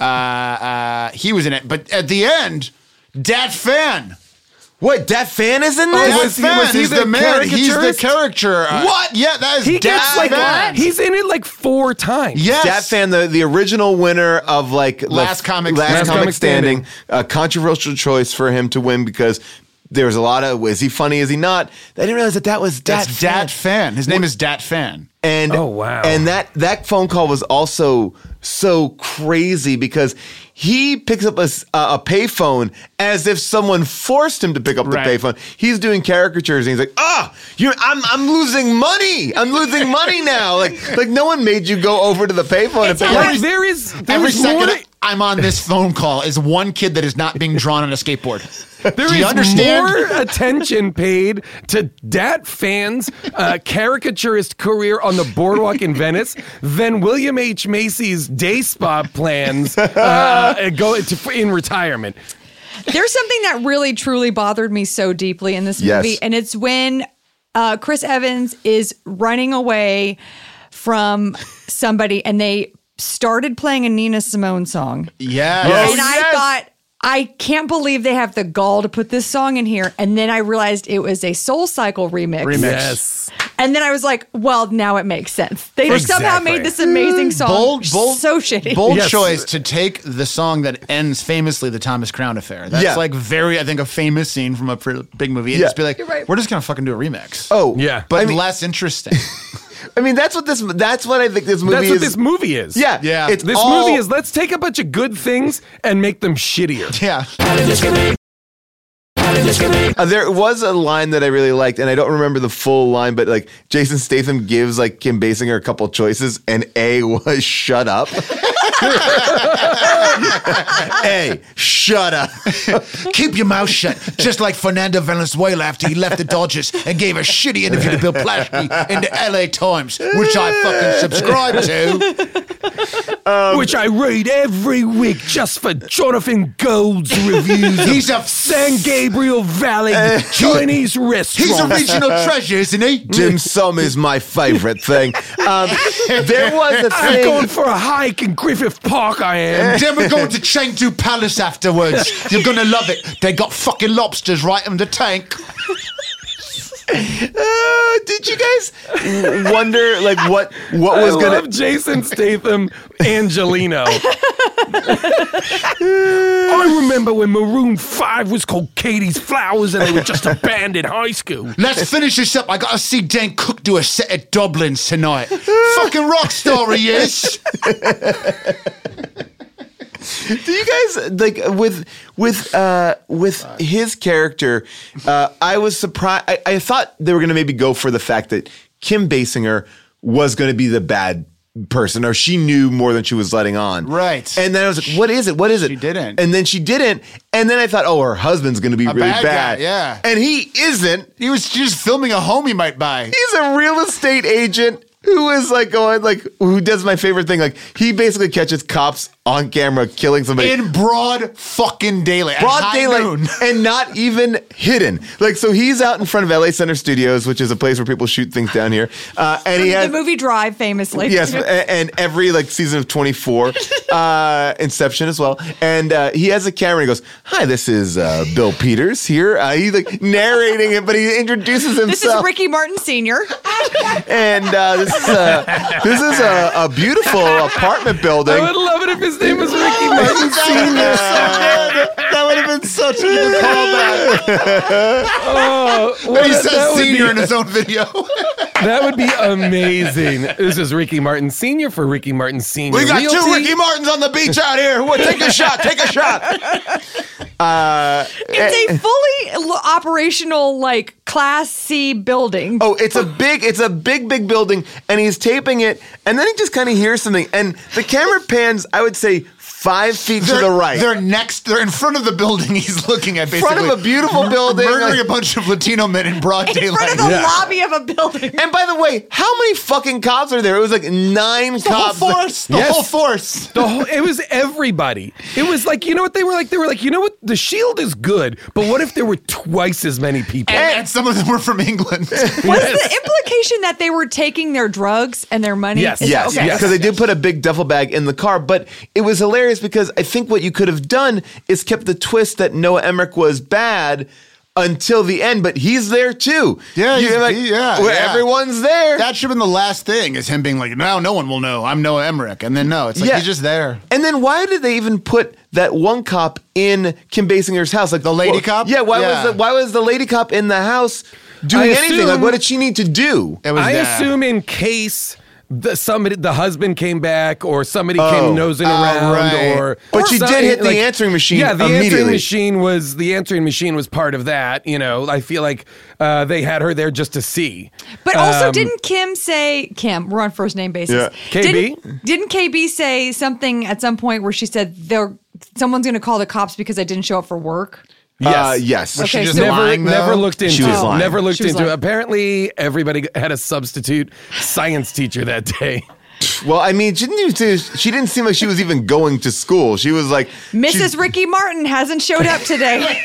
uh, he was in it. But at the end, Dat Fan. What? Dat Fan is in Oh, this? Dat was he- Fan was he is the the man. He's the caricaturist? character. Uh, What? Yeah, that is He Dat gets like Fan. he's in it like four times. Yes. Dat Fan, the, the original winner of like the Last Comic Last Standing. Comic Comic Standing, Standing. a controversial choice for him to win because there was a lot of is he funny, is he not? I didn't realize that that was Dat That's Fan. Dat Fan. His name is Dat Fan. And Oh, wow. And that that phone call was also so crazy because he picks up a, s- a payphone as if someone forced him to pick up the Right. payphone. He's doing caricatures and he's like, "Ah, you, I'm I'm losing money. I'm losing money now. Like like no one made you go over to the payphone and pick Like up." there is there Every is second more. I'm on this phone call is one kid that is not being drawn on a skateboard. There Do you is understand? more attention paid to Dat Fan's uh, caricaturist career on the boardwalk in Venice than William H. Macy's day spa plans uh, go to, in retirement. There's something that really truly bothered me so deeply in this Yes. movie, and it's when uh, Chris Evans is running away from somebody, and they started playing a Nina Simone song, Yeah. Oh, and I yes. thought, I can't believe they have the gall to put this song in here. And then I realized it was a Soul Cycle remix. Remix. Yes. And then I was like, well, now it makes sense. They just somehow Exactly. made this amazing song Bold, bold, so shitty. bold Yes. choice to take the song that ends famously the Thomas Crown Affair. That's Yeah. like very, I think, a famous scene from a pretty big movie. And Yeah. just be like, You're right. we're just gonna fucking do a remix. Oh Yeah. but I mean, less interesting. I mean that's what this that's what I think this movie That's is. what this movie is. Yeah, Yeah. It's This all, movie is let's take a bunch of good things and make them shittier. yeah. Uh, there was a line that I really liked, and I don't remember the full line, but like Jason Statham gives like Kim Basinger a couple choices, and A was shut up. A, shut up. Keep your mouth shut. Just like Fernando Valenzuela after he left the Dodgers and gave a shitty interview to Bill Plaschke in the L A Times, which I fucking subscribe to. Which I read every week just for Jonathan Gold's reviews. He's a of San Gabriel Valley Chinese restaurant. He's a regional treasure, isn't he? Dim sum is my favorite thing. Um, there was a I'm thing. going for a hike in Griffith Park, I am. Then we're going to Chengdu Palace afterwards. You're gonna love it. They got fucking lobsters right in the tank. Uh, did you guys wonder like what what was I gonna? love Jason Statham, Angelino. I remember when Maroon five was called Katie's Flowers and they were just a band in high school. Let's finish this up. I gotta see Dan Cook do a set at Dublin's tonight. Fucking rock star he is. Do you guys like with with uh with his character? Uh, I was surprised. I, I thought they were going to maybe go for the fact that Kim Basinger was going to be the bad person, or she knew more than she was letting on. Right. And then I was like, "What is it? What is it?" She didn't. And then she didn't. And then I thought, "Oh, her husband's going to be A really bad bad." guy, yeah. And he isn't. He was just filming a home he might buy. He's a real estate agent who is like going like who does my favorite thing. Like he basically catches cops on camera killing somebody. In broad fucking daylight. at Broad high daylight noon. and not even hidden. Like, so he's out in front of L A Center Studios, which is a place where people shoot things down here. Uh, and he the has, movie Drive, famously. yes, a- and every like season of twenty-four, uh, Inception as well. And uh, he has a camera and he goes, "Hi, this is uh, Bill Peters here." Uh, he's like narrating it, but he introduces himself. This is Ricky Martin Senior And uh, this is, a, this is a, a beautiful apartment building. I would love it if his name was Ricky Martin Senior That would have been such a good callback. Oh, He what- says that, would senior be, in his own video. that would be amazing. This is Ricky Martin Senior for Ricky Martin Senior We got two Realty. Ricky Martins on the beach out here. Well, take a shot. Take a shot. Uh, It's a fully l- operational, like, Class C building. Oh, it's a big, it's a big, big building, and he's taping it, and then he just kind of hears something, and the camera pans, I would say, five feet They're, to the right. They're next. They're in front of the building he's looking at. Basically, front of a beautiful building. murdering like- a bunch of Latino men in broad In daylight. front of the Yeah. lobby of a building. And by the way, how many fucking cops are there? It was like nine the whole cops. force. The Yes. whole force. The whole, it was everybody. It was like, you know what they were like? They were like, you know what? The Shield is good, but what if there were twice as many people? And, and some of them were from England. Was the implication that they were taking their drugs and their money? Yes. Is- Yes, okay. because they did put a big duffel bag in the car, but it was hilarious because I think what you could have done is kept the twist that Noah Emmerich was bad until the end, but he's there too. Yeah, You- he's- like, he- yeah, where yeah. everyone's there. That should have been the last thing, is him being like, now no one will know. I'm Noah Emmerich. And then no, it's like Yeah. he's just there. And then why did they even put that one cop in Kim Basinger's house? Like The lady well, cop? Yeah, why Yeah. was the, why was the lady cop in the house doing I anything? Like assume- what did she need to do? It was I that. assume in case the somebody, the husband came back, or somebody Oh. came nosing Oh, around, right. or But or she did some- hit the answering machine Yeah, the answering immediately. machine was the answering machine was part of that. You know, I feel like uh, they had her there just to see. But also, Um, didn't Kim say, Kim, we're on first name basis. Yeah. K B? Didn't, didn't K B say something at some point where she said, they're, someone's going to call the cops because I didn't show up for work? Yes. Uh, yes. Okay, she just so- Never, lying, though? never looked into. She was lying. Never looked She was into. lying. Apparently, everybody had a substitute science teacher that day. Well, I mean, she didn't, even- she didn't seem like she was even going to school. She was like, Missus she- Ricky Martin hasn't showed up today.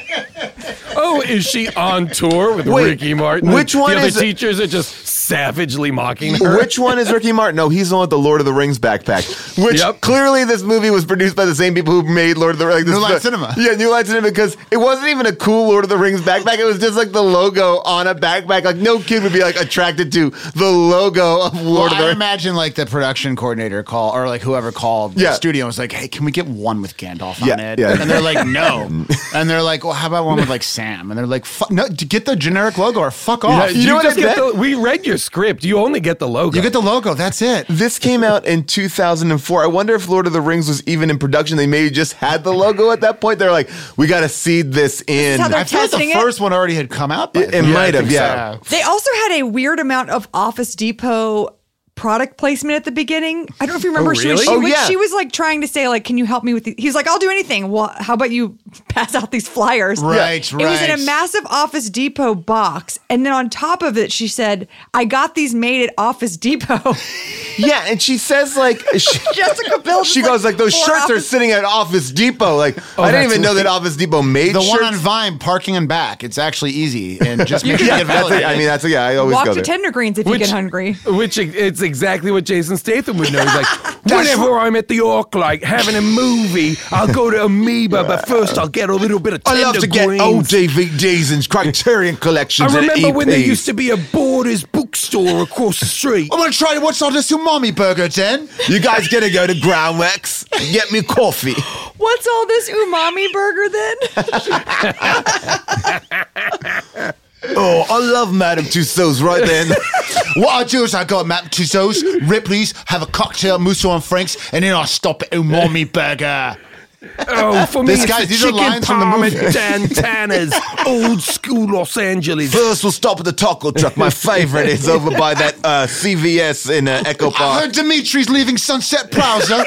Oh, is she on tour with Wait, Ricky Martin? which one the other is it? teachers are just savagely mocking her. Which one is Ricky Martin? No, he's the one with the Lord of the Rings backpack. Which Yep. clearly this movie was produced by the same people who made Lord of the Rings. Like this, New Line Cinema. Yeah, New Line Cinema, because it wasn't even a cool Lord of the Rings backpack. It was just like the logo on a backpack. Like no kid would be like attracted to the logo of Lord Well, of the I Rings. imagine like the production coordinator call, or like whoever called Yeah. the studio was like, hey, can we get one with Gandalf on Yeah, it? yeah. And they're like, no. And they're like, well, how about one with like Sam? And they're like, fuck, no, get the generic logo or fuck Yeah, off. You know what just I get bet? the, we read your script. You only get the logo. You get the logo. That's it. This came out in two thousand four. I wonder if Lord of the Rings was even in production. They maybe just had the logo at that point. They're like, we got to seed this in. how they're I feel like the testing it? first one already had come out. By It- it then. might I have, think yeah. so. They also had a weird amount of Office Depot product placement at the beginning. I don't know if you remember. Oh, She, was, really? she, Oh, was- yeah. she was like trying to say like, can you help me with the, he's like, I'll do anything. Well, how about you pass out these flyers? Right, It was in right. a massive Office Depot box. And then on top of it, she said, I got these made at Office Depot. Yeah, and she says like, she, Jessica Biel. she goes like, those four shirts are Office- sitting at Office Depot. Like, Oh, I didn't that's even know right. that Office Depot made The shirts. one on Vine, parking and back. It's actually easy. And just make sure you Yeah, get that's a, validated. I mean, that's a, yeah. I always Walk go to there. Tender Greens if you get hungry. Which it's exactly what Jason Statham would know. He's like, whenever I'm at the ArcLight having a movie, I'll go to Amoeba, but first I'll get a little bit of I Tender love to get Greens. old D V Ds and Criterion collections. I and remember when there E Ps. used to be a Borders bookstore across the street. I'm gonna try what's on this umami burger then. You guys gonna go to Groundworks? Get me coffee. What's all this umami burger then? Oh, I love Madame Tussauds right then. What I do is I go at Matt Tussauds, Ripley's, have a cocktail, Musso and Frank's, and then I stop at umami burger. Oh, for me, This it's guy- the these are chicken lines from the movie. parmesantanas, old school Los Angeles. First, we'll stop at the taco truck. My favorite is over by that uh, C V S in uh, Echo I Park. heard Dimitri's leaving Sunset Plaza.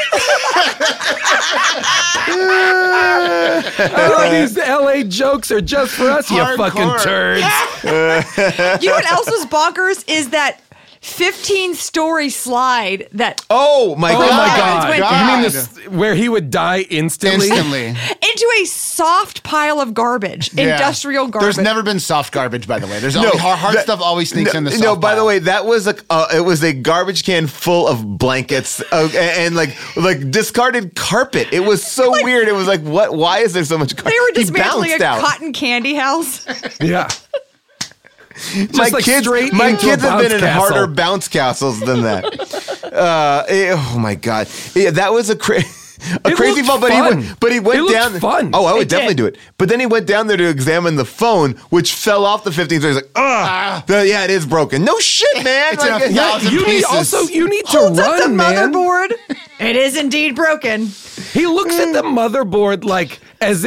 Oh, these L A jokes are just for us, you Hardcore. fucking turds. You know what else was bonkers is that fifteen-story slide that Oh my Oh god! my God. god! God. You mean this where he would die instantly? Instantly. into a soft pile of garbage, Yeah. industrial garbage. There's never been soft garbage, by the way. There's No, always, hard, hard that- stuff always sneaks no, in the soft No, by the pile. way, that was a uh, it was a garbage can full of blankets uh, and, and like like discarded carpet. It was so weird. It was like, what? Why is there so much? Car- They were He dismantling a bounced out. cotton candy house. Yeah. My like kids, straight my into kids a have been bounce in castle. harder bounce castles than that. uh, eh, oh my god! Yeah, that was a crazy. A It crazy looked fall, but he fun. went, but he went It looked down. fun. Oh, I would It definitely did. do it. But then he went down there to examine the phone, which fell off the fifteen. So he's like, "Ah, the- yeah, it is broken." No shit, man. It's in a Like, Yeah, thousand you need pieces. also you need to Holds up the run, man. motherboard. It is indeed broken. He looks at the motherboard like as if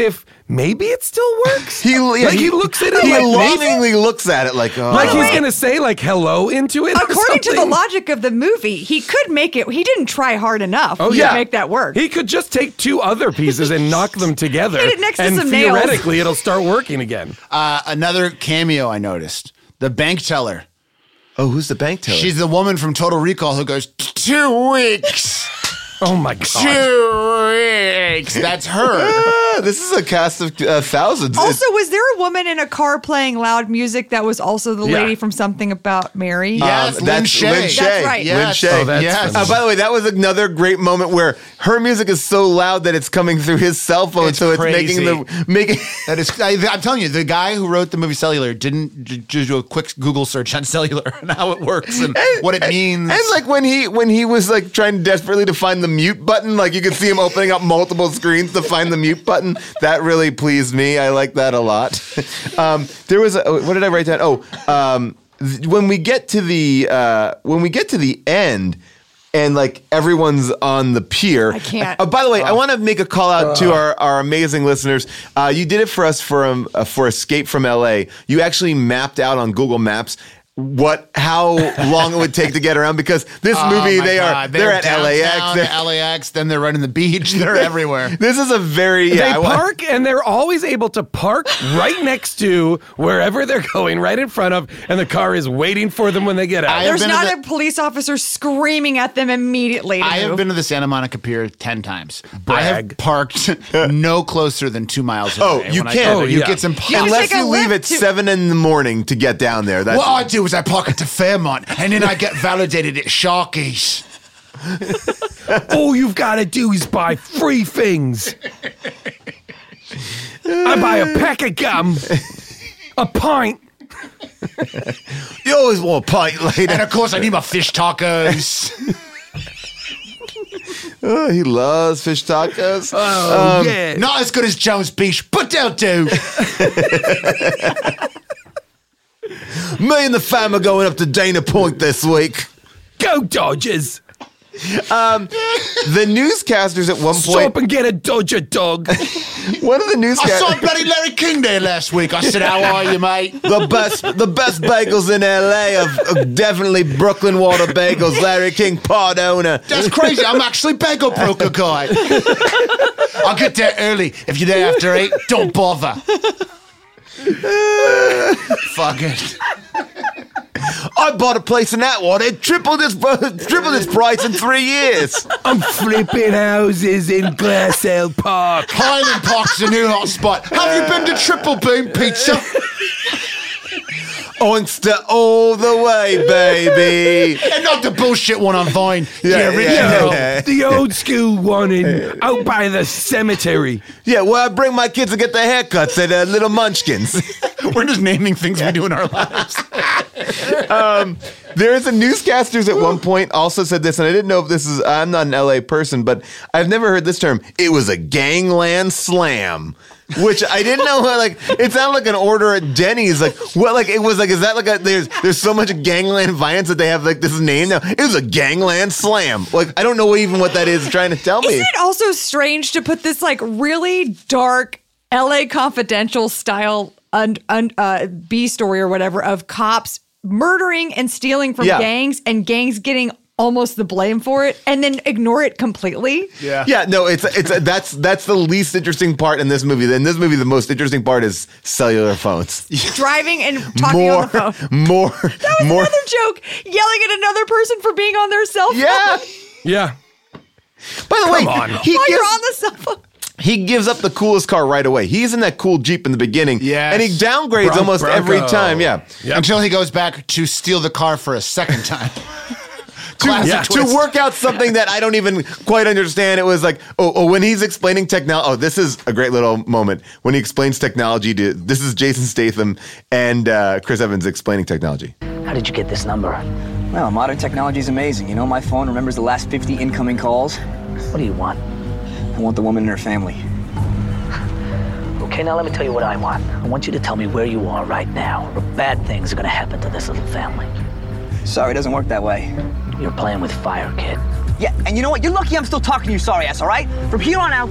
maybe it still works. He, yeah, like he, he looks at it He like maybe- longingly looks at it like, oh. like he's wait. gonna say like hello into it. or According to the something. logic of the movie, he could make it. He didn't try hard enough Oh, to yeah. make that work. He could just take two other pieces and knock them together. Hit it next to and some nails. theoretically, it'll start working again. Uh, another cameo I noticed: the bank teller. Oh, who's the bank teller? She's the woman from Total Recall who goes two weeks. Oh my god! Two weeks. That's her. Ah, this is a cast of uh, thousands. Also, was there a woman in a car playing loud music that was also the Yeah. lady from Something About Mary? Yes, Um, Lynn that's Shay. Lynn Shay. That's right. Lynn Yes. Shay. Oh, that's yes. Uh, by the way, that was another great moment where her music is so loud that it's coming through his cell phone, It's so it's crazy. making the making. That is, I, I'm telling you, the guy who wrote the movie Cellular didn't j- just do a quick Google search on cellular and how it works and what it means. And like when he when he was like trying desperately to find the mute button, like you could see him opening up multiple screens to find the mute button. That really pleased me. I like that a lot. Um, there was a, what did I write down? Oh, um, th- when we get to the uh, when we get to the end. And like everyone's on the pier. I can't. Uh, by the way, I want to make a call out to our, our amazing listeners. Uh, you did it for us for um, uh, for Escape from L A. You actually mapped out on Google Maps what how long it would take to get around because this Oh movie my they are God. they're, at L A X. downtown, They're- L A X, then they're right on the beach. They're everywhere. This is a very yeah. They I want- park and they're always able to park right next to wherever they're going, right in front of, and the car is waiting for them when they get out. I have There's been to not the- a police officer screaming at them immediately. To I have move. been to the Santa Monica Pier ten times. I Brag. have parked no closer than two miles Oh, away. you when I can't. go. Oh, You yeah. get some. You Unless take a you leave lift at to- seven in the morning to get down there. That's What I do is I park it to Fairmont, and then I get validated at Sharky's. All you've got to do is buy three things. I buy a pack of gum, a pint. you always want a pint later. And of course, I need my fish tacos. Oh, he loves fish tacos. Oh, yeah. Not as good as Jones Beach, but they'll do. Me and the fam are going up to Dana Point this week. Go Dodgers. The newscasters at one point, Stop and get a Dodger dog. one of the I saw newscasters, bloody Larry King there last week. I said, "How are you, mate?" the best, the best bagels in L A are, are definitely Brooklyn Water Bagels. Larry King, part owner. That's crazy. I'm actually bagel broker guy. I'll get there early. If you're there after eight, don't bother. Fuck it. I bought a place in Atwater. It tripled its tripled its price in three years. I'm flipping houses in Glassell Park. Highland Park's a new hot spot. Have you been to Triple Beam Pizza? Oyster all the way, baby. And not the bullshit one on Vine. Yeah, the original. yeah. The old school one in out by the cemetery. Yeah, well, I bring my kids to get their haircuts at uh, Little Munchkins. We're just naming things we do in our lives. There is a newscasters at one point also said this, and I didn't know if this is, I'm not an L A person, but I've never heard this term. It was a gangland slam. Which I didn't know, like, it sounded like an order at Denny's. Like, what, like, it was like, is that like a, there's there's so much gangland violence that they have, like, this name now? It was a gangland slam. Like, I don't know even what that is trying to tell me. Isn't it also strange to put this like really dark L A Confidential style un, un, uh, B story or whatever of cops murdering and stealing from Yeah. gangs and gangs getting almost the blame for it and then ignore it completely? Yeah. Yeah, no, it's it's that's that's the least interesting part in this movie. In this movie, the most interesting part is cellular phones. Driving and talking more, on the phone. more, That was more. another joke. Yelling at another person for being on their cell phone. Yeah. Yeah. By the way, on. he While you're gives, on the cell phone. he gives up the coolest car right away. He's in that cool Jeep in the beginning, Yes. and he downgrades Bron- almost every Bronco. time. Yeah. Yep. Until he goes back to steal the car for a second time. Classic Yeah. To twist. work out something that I don't even quite understand, it was like, oh, oh when he's explaining technology. Oh, this is a great little moment when he explains technology to. This is Jason Statham and uh, Chris Evans explaining technology. How did you get this number? Well, modern technology is amazing. You know, my phone remembers the last fifty incoming calls. What do you want? I want the woman and her family. Okay, now let me tell you what I want. I want you to tell me where you are right now, or bad things are gonna happen to this little family. Sorry, it doesn't work that way. You're playing with fire, kid. Yeah, and you know what? You're lucky I'm still talking to you, sorry ass, all right? From here on out,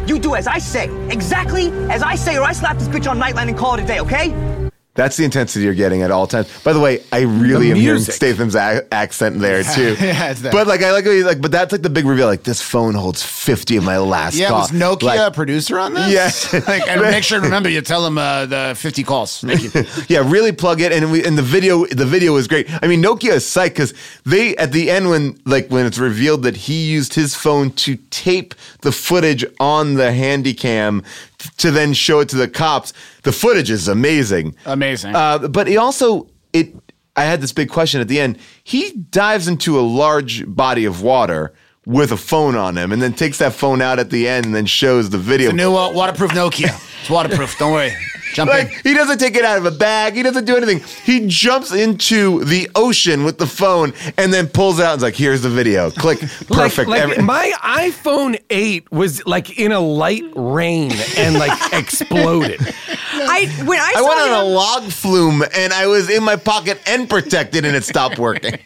You do as I say. Exactly as I say, or I slap this bitch on Nightline and call it a day, okay? That's the intensity you're getting at all times. By the way, I really The am hearing music. Statham's a- accent there too. Yeah, it's that. But like, I like, how he's like, but that's like the big reveal. Like, this phone holds fifty of my last Yeah, call. was Nokia Like, a producer on this? Yes. like, and make sure to remember you tell him uh, the fifty calls. Thank you. yeah, really plug it, and we and the video. The video is great. I mean, Nokia is psyched because they at the end when like when it's revealed that he used his phone to tape the footage on the handy cam t- to then show it to the cops. The footage is amazing, Amazing. Uh, but he also it. I had this big question at the end. He dives into a large body of water with a phone on him, and then takes that phone out at the end, and then shows the video. the new uh, waterproof Nokia. It's waterproof. Don't worry. Jump Like, in. he doesn't take it out of a bag. He doesn't do anything. He jumps into the ocean with the phone and then pulls it out and is like, here's the video. Click. Perfect. Like, Every- like my iPhone eight was like in a light rain and like exploded. I when I, I saw went on a him- log flume and I was in my pocket and protected and it stopped working.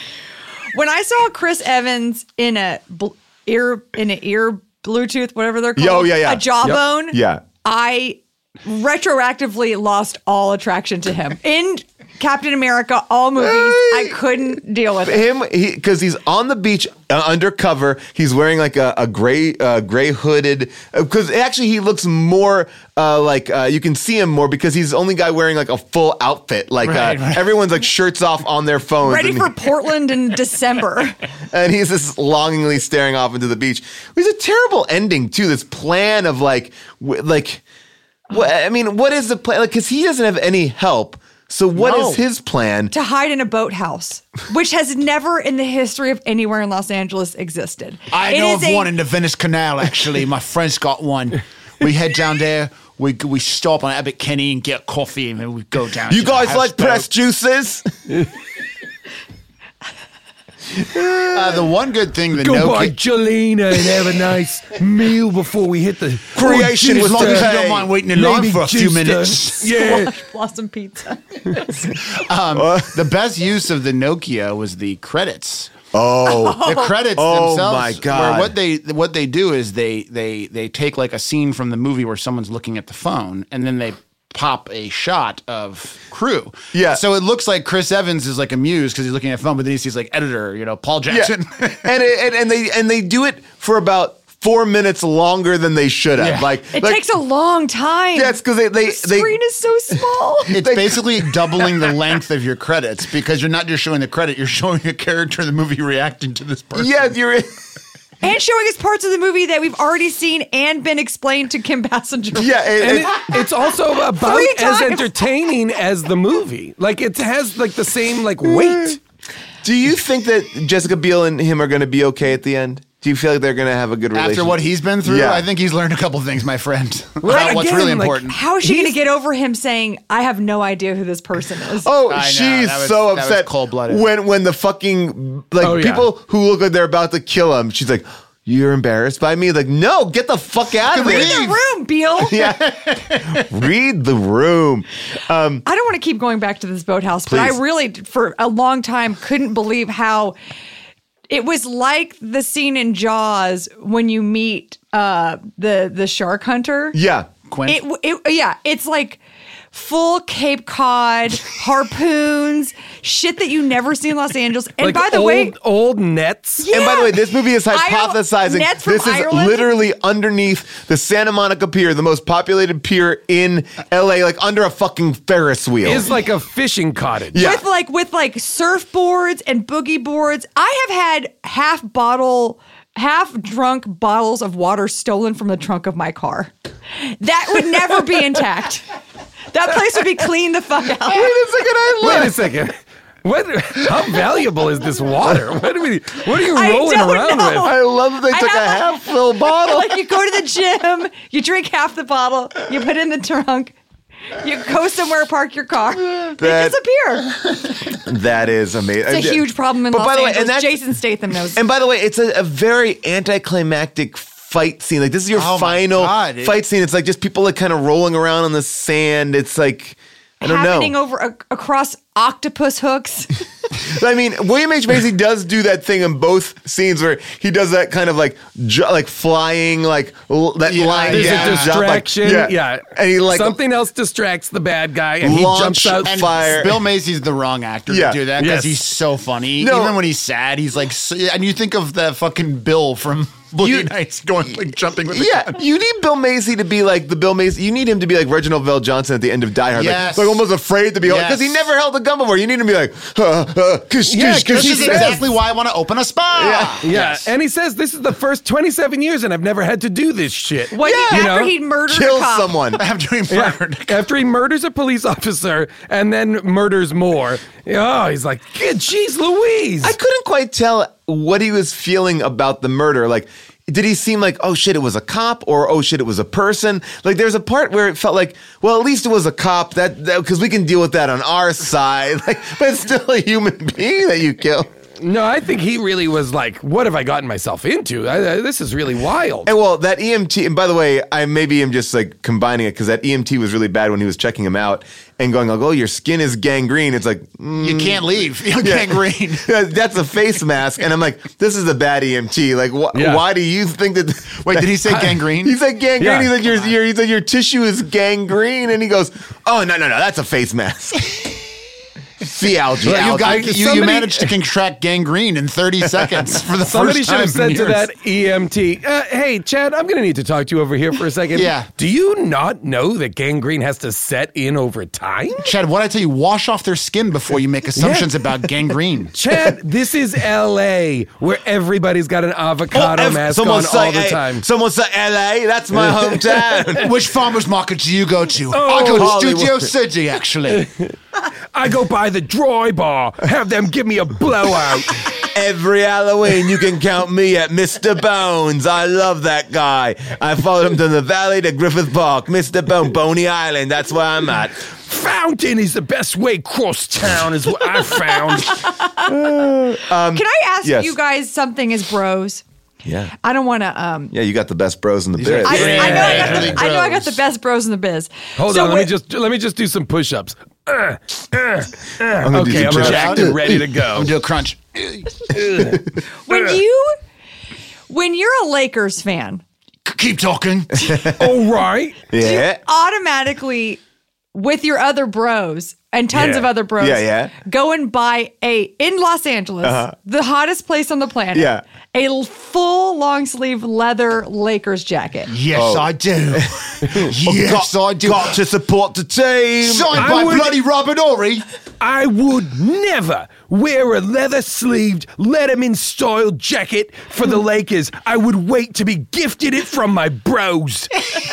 when I saw Chris Evans in a bl- ear in an ear Bluetooth, whatever they're called, Oh, yeah, yeah. a jawbone. Yeah. I retroactively lost all attraction to him. In Captain America, all movies, I couldn't deal with it. Him, because he's on the beach uh, undercover. He's wearing like a, a gray, uh, gray hooded. Because actually, he looks more uh, like uh, you can see him more because he's the only guy wearing like a full outfit. Like Right, uh, right. everyone's like shirts off on their phones, Ready and, for Portland in December. and he's just longingly staring off into the beach. It was a terrible ending too. This plan of like, w- like, what? I mean, what is the plan? Like, because he doesn't have any help. So what is No. his plan? To hide in a boathouse, which has never in the history of anywhere in Los Angeles existed. I It know is of a- one in the Venice Canal, actually. My friend's got one. We head down there. We we stop on Abbot Kinney and get coffee, and then we go down. You to the guys like houseboat. pressed juices? Uh, the one good thing the Go by Nokia. Jolena and have a nice meal before we hit the Creation Oh, with As long as you Hey. don't mind waiting in line Maybe for a few Juicer. minutes. Yeah. Blossom Pizza. Um, the best use of the Nokia was the credits. Oh, The credits Oh, themselves. my God. Where what they what they do is they they they take like a scene from the movie where someone's looking at the phone, and then they pop a shot of crew. Yeah. So it looks like Chris Evans is like amused because he's looking at the phone, but then he sees like editor, you know, Paul yeah. Jackson. and, it, and and they and they do it for about four minutes longer than they should have. Yeah. Like It like, takes a long time. yeah, it's because they they the they. screen is so small. It's basically doubling the length of your credits because you're not just showing the credit, you're showing a character in the movie reacting to this person. Yeah, you're. And showing us parts of the movie that we've already seen and been explained to Kim Basinger. Yeah, it- And it- it, it's also about Three as times. entertaining as the movie. Like it has like the same like weight. do you think that Jessica Biel and him are going to be okay at the end? Do you feel like they're going to have a good relationship? After what he's been through, Yeah. I think he's learned a couple things, my friend. Right, about what's again, really like, important. How is she going to He's- get over him saying, I have no idea who this person is? Oh, I know, she's that was- so that was upset. cold-blooded. When when the fucking like Oh, yeah. people who look like they're about to kill him, she's like, "You're embarrassed by me?" Like, no, get the fuck out of Read here. the room, Beal. Yeah, read the room. Um, I don't want to keep going back to this boathouse, but Please. I really, for a long time, couldn't believe how it was like the scene in Jaws when you meet uh, the the shark hunter. yeah, Quinn. It, it, yeah, it's like full Cape Cod harpoons, shit that you never see in Los Angeles. And Like by the old, way, old nets. Yeah. And by the way, this movie is Ire- hypothesizing Nets from this is Ireland? literally underneath the Santa Monica Pier, the most populated pier in L A, like under a fucking Ferris wheel. Is like a fishing cottage. Yeah. with like with like surfboards and boogie boards. I have had half bottle, half drunk bottles of water stolen from the trunk of my car. That would never be intact. That place would be clean the fuck out. Wait a second, I Wait love a second. What? How valuable is this water? What are we? What are you I rolling don't around know. with? I love that they I took a have- half full bottle. Like you go to the gym, you drink half the bottle, you put it in the trunk, you go somewhere, park your car, they That- disappear. That is amazing. It's a huge problem in But Los by the way, Angeles. and that's- Jason Statham knows. And by the way, it's a, a very anticlimactic fight scene. Like this is your Oh my final God, it- fight scene. It's like just people like kind of rolling around on the sand. It's like I don't happening know. over a, across octopus hooks. I mean, William H. Macy does do that thing in both scenes where he does that kind of like ju- like flying, like l- that Yeah, line. There's yeah. a jump, like- distraction. yeah. yeah. And he like Something else distracts the bad guy and he Launch jumps out. and fire. Bill Macy's the wrong actor Yeah. to do that because Yes. he's so funny. No. Even when he's sad, he's like, so, and you think of the fucking Bill from Boogie Nights going like jumping with the Yeah, gun. you need Bill Macy to be like the Bill Macy. You need him to be like Reginald Vell Johnson at the end of Die Hard, Yes. like, like almost afraid to be because Yes. he never held a gun before. You need him to be like, uh, uh, kush, Yeah, kush, 'cause kush. This is says- exactly why I want to open a spa. Yeah. Yeah, and he says this is the first twenty-seven years and I've never had to do this shit. What Yeah. he, You after know? he murdered a Kill cop. someone. After he Yeah. murdered. After he murders a police officer and then murders more. Oh, he's like, geez Louise. I couldn't quite tell what he was feeling about the murder. Like, did he seem like, oh shit, it was a cop, or oh shit, it was a person? Like, there's a part where it felt like, well, at least it was a cop. That because we can deal with that on our side. Like, but it's still a human being that you kill. No, I think he really was like, what have I gotten myself into? I, I, this is really wild. And well, that E M T, and by the way, I maybe am just like combining it because that E M T was really bad when he was checking him out and going, like, oh, your skin is gangrene. It's like, mm, You can't leave. You're yeah. gangrene. Yeah, that's a face mask. And I'm like, this is a bad E M T. Like, wh- Yeah. why do you think that? Wait, did he say gangrene? He said gangrene. Yeah. He's like, your, your, he's like, your tissue is gangrene. And he goes, oh, no, no, no, that's a face mask. Sea algae. Well, you algae. got, I- you, you somebody- managed to contract gangrene in thirty seconds for the Somebody first should time have said in to years. that E M T, uh, hey, Chad, I'm going to need to talk to you over here for a second. Yeah. Do you not know that gangrene has to set in over time? Chad, what I tell you, wash off their skin before you make assumptions about gangrene. Chad, this is L A where everybody's got an avocado Oh, F- mask someone on say, all the hey, time. Someone say L A. That's my hometown. Which farmer's market do you go to? Oh, I go to Hollywood. Studio City, actually. I go by the dry bar, have them give me a blowout. Every Halloween, you can count me at Mister Bones. I love that guy. I followed him to the valley to Griffith Park. Mister Bone, Boney Island. That's where I'm at. Fountain is the best way cross town, is what I found. Can I ask yes. you guys something as bros? Yeah. I don't want to. Um, Yeah, you got the best bros in the biz. I, I know I got, Really the, I know I got gross. the best bros in the biz. Hold So on, let me when- just let me just do some push-ups. Uh, uh, uh. gonna do Okay, some I'm push-ups. jacked and ready to go. I'm do a crunch. when you when you're a Lakers fan, Keep talking. All right. Yeah. automatically with your other bros and tons Yeah. of other bros, Yeah, yeah. go and buy a in Los Angeles, the hottest place on the planet, Yeah. a l- full long sleeve leather Lakers jacket. Yes, Oh. I do. yes, I do. Got to support the team. Signed I by would- bloody Robert Horry. I would never wear a leather-sleeved Letterman style jacket for the Lakers. I would wait to be gifted it from my bros.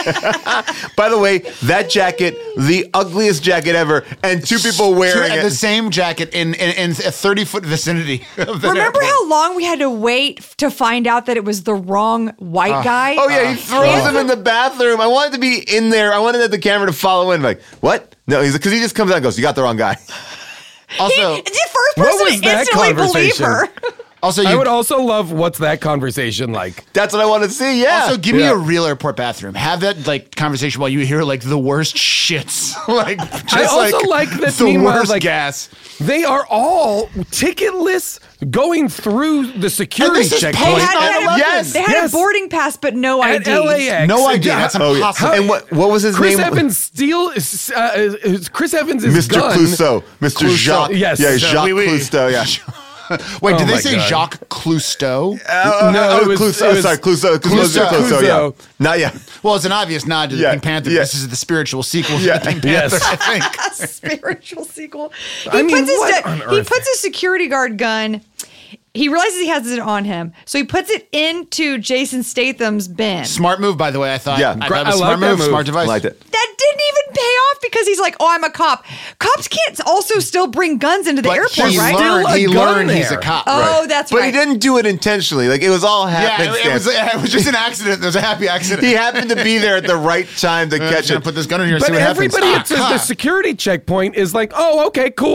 By the way, that jacket, the ugliest jacket ever, and two people wearing Two- it. the same jacket in, in, in a thirty foot vicinity. Of the Remember airport. how long we had to wait f- to find out that it was the wrong white guy? Oh yeah, he throws him in the bathroom. I wanted to be in there. I wanted the camera to follow in. Like, what? No, he's because he just comes out and goes, "You got the wrong guy." Also, He- the first What person was to that instantly believe conversation? her. also, you I would also love what's that conversation like? That's what I want to see. Yeah. Also, give me Yeah. a real airport bathroom. Have that like conversation while you hear like the worst shits. like, just, I also like that the meanwhile, worst like, gas. They are all ticketless going through the security this is They checkpoint had, Point had a, nine Yes, they had yes. a boarding pass, but no I at D. L A X. No idea. That's oh, yeah. impossible. And what what was his Chris name? Evans steal. Uh, is- Chris Evans is Mister gun. Clouseau. Mister Clouseau. Jacques. Yes. Yeah, So, Jacques oui, oui. Clouseau. Yeah. Wait, Oh did they my say God. Jacques Clousteau? Uh, No, oh, it was- Clouseau. it was- Sorry, Clouseau. Clouseau. Clouseau. Clouseau. Yeah. Clouseau. Not yet. Well, it's an obvious nod to the Yeah, Pink Panther. yeah. This is the spiritual sequel Yeah. to the Pink Yes. Panther, I think. A spiritual sequel. He I mean, puts his what de- on he earth? puts his security guard gun. He realizes he has it on him, so he puts it into Jason Statham's bin. Smart move, by the way. I thought. Yeah. I, Gra- that was I a like smart that move, move. smart device. I liked it. That didn't even pay off because he's like, "Oh, I'm a cop." Cops can't also still bring guns into the But airport, he right? learned, Still a he gun learned he's a there. cop. Oh, right. that's But right. he didn't do it intentionally. Like it was all Yeah, it, happenstance. it was, it was just an accident. There was a happy accident. He happened to be there at the right time to Uh, catch gonna it. put this gun in here and But see what everybody happens. at the, Ah, the cop. security checkpoint is like, "Oh, okay, cool."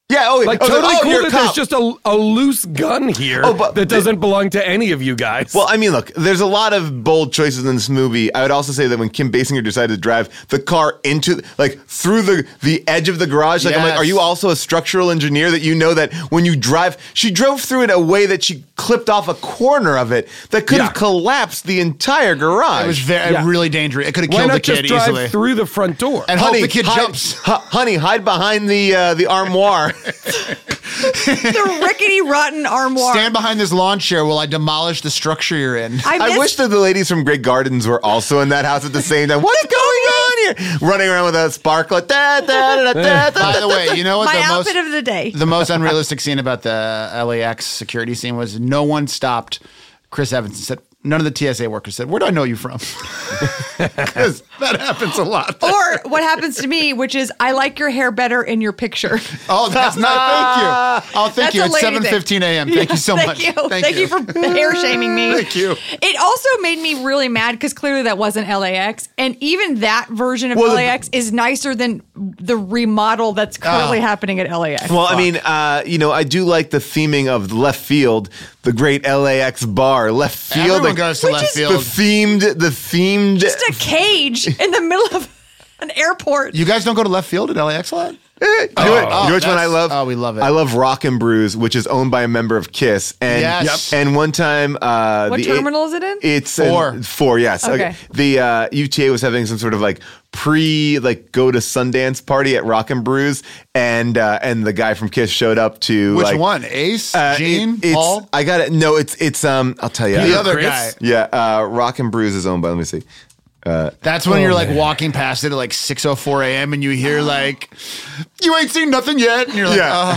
Yeah, oh, Like, I was totally oh, cool you're a that there's cop. just a, a loose gun here Oh, but- that doesn't belong to any of you guys. Well, I mean, look, there's a lot of bold choices in this movie. I would also say that when Kim Basinger decided to drive the car into, like, through the, the edge of the garage, like, I'm like, Yes. are you also a structural engineer that you know that when you drive, she drove through it a way that she clipped off a corner of it that could have Yeah. collapsed the entire garage. It was very Yeah. really dangerous. It could have Why killed not the just kid drive easily. through the front door? And hope the kid hide, jumps. hu- honey, hide behind the uh, the armoire. The rickety, rotten armoire. Stand behind this lawn chair while I demolish the structure you're in. I, I miss- wish that the ladies from Great Gardens were also in that house at the same time. What's going on here? Running around with a sparkler. Da, da, da, da, da, By the way, you know what my the outfit most of the day. the most unrealistic scene about the L A X security scene was no one stopped Chris Evans and said, none of the T S A workers said, where do I know you from? Because that happens a lot. Or what happens to me, which is I like your hair better in your picture. Oh, that's nice. Thank you. Oh, thank That's you. a It's lady seven thing. fifteen a.m. Thank you so Thank much. You. Thank, you. for hair shaming me. Thank you. It also made me really mad because clearly that wasn't L A X. And even that version of Well, the- L A X is nicer than the remodel that's currently Oh. happening at L A X. Well, I mean, uh, you know, I do like the theming of left field, the great L A X bar, left field. Everyone like, goes to Which left is- field. the themed, the themed. Just a cage in the middle of an airport. You guys don't go to left field at L A X a lot? You know, what, you know which one I that's- love? oh, we love it. I love Rock and Brews, which is owned by a member of KISS. And Yes. and one time, uh, What the terminal is it in? It's Four. in- four. Yes. Okay. The uh, U T A was having some sort of like pre like go to Sundance party at Rock and Brews, and uh, and the guy from KISS showed up to Which like, one? Ace? Uh, Gene? it- it's, Paul? I got it. No, it's it's um. I'll tell you. The other Chris? guy. Yeah. Uh, Rock and Brews is owned by. Let me see. That's when you're like walking past it at like six oh four a.m. and you hear like, you ain't seen nothing yet. And you're like, Yeah.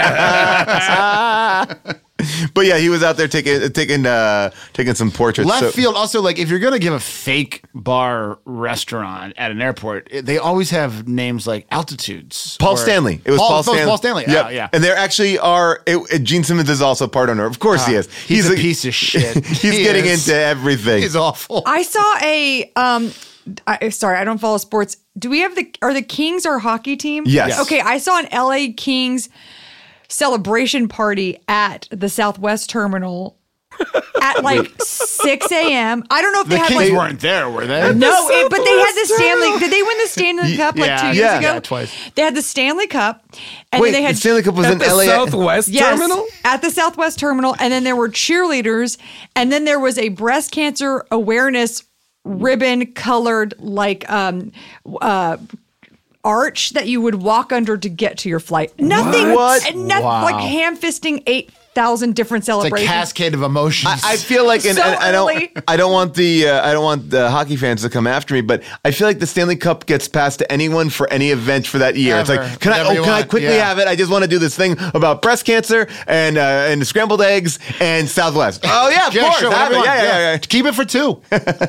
oh. But yeah, he was out there taking taking uh, taking some portraits. Left So- field. Also, like if you're gonna give a fake bar restaurant at an airport, it- they always have names like Altitudes. Paul or- Stanley. It was Paul, oh, Stanley. Paul Stanley. Yep. Oh, yeah. And there actually are. It, it- Gene Simmons is also part owner. Of course he is. He's a piece of shit. He's He getting is. into everything. He's awful. I saw a um I, sorry, I don't follow sports. Do we have the are the Kings our hockey team? Yes. Yes. Okay, I saw an L A Kings celebration party at the Southwest Terminal at like six a.m. I don't know if the they had Kings like weren't there, were they? no, it, but they had the Stanley. Did they win the Stanley Cup like yeah, two years yeah. ago? Yeah, twice. They had the Stanley Cup, and Wait, then they had the Stanley Cup was At in the L A. Southwest Yes, Terminal? at the Southwest Terminal, and then there were cheerleaders, and then there was a breast cancer awareness ribbon colored like um uh arch that you would walk under to get to your flight. Nothing, What? and nothing Wow. like ham fisting eight thousand different It's a celebrations. cascade of emotions. I feel like, and, So and I don't, early. I don't want the, uh, I don't want the hockey fans to come after me, but I feel like the Stanley Cup gets passed to anyone for any event for that year. It's Ever. like, can I, Whatever oh, you can I want. quickly Yeah. have it? I just want to do this thing about breast cancer and uh, and scrambled eggs and Southwest. Oh yeah, of Yeah, course, sure, have whatever it. you Yeah, want. yeah, yeah, yeah. Keep it for two.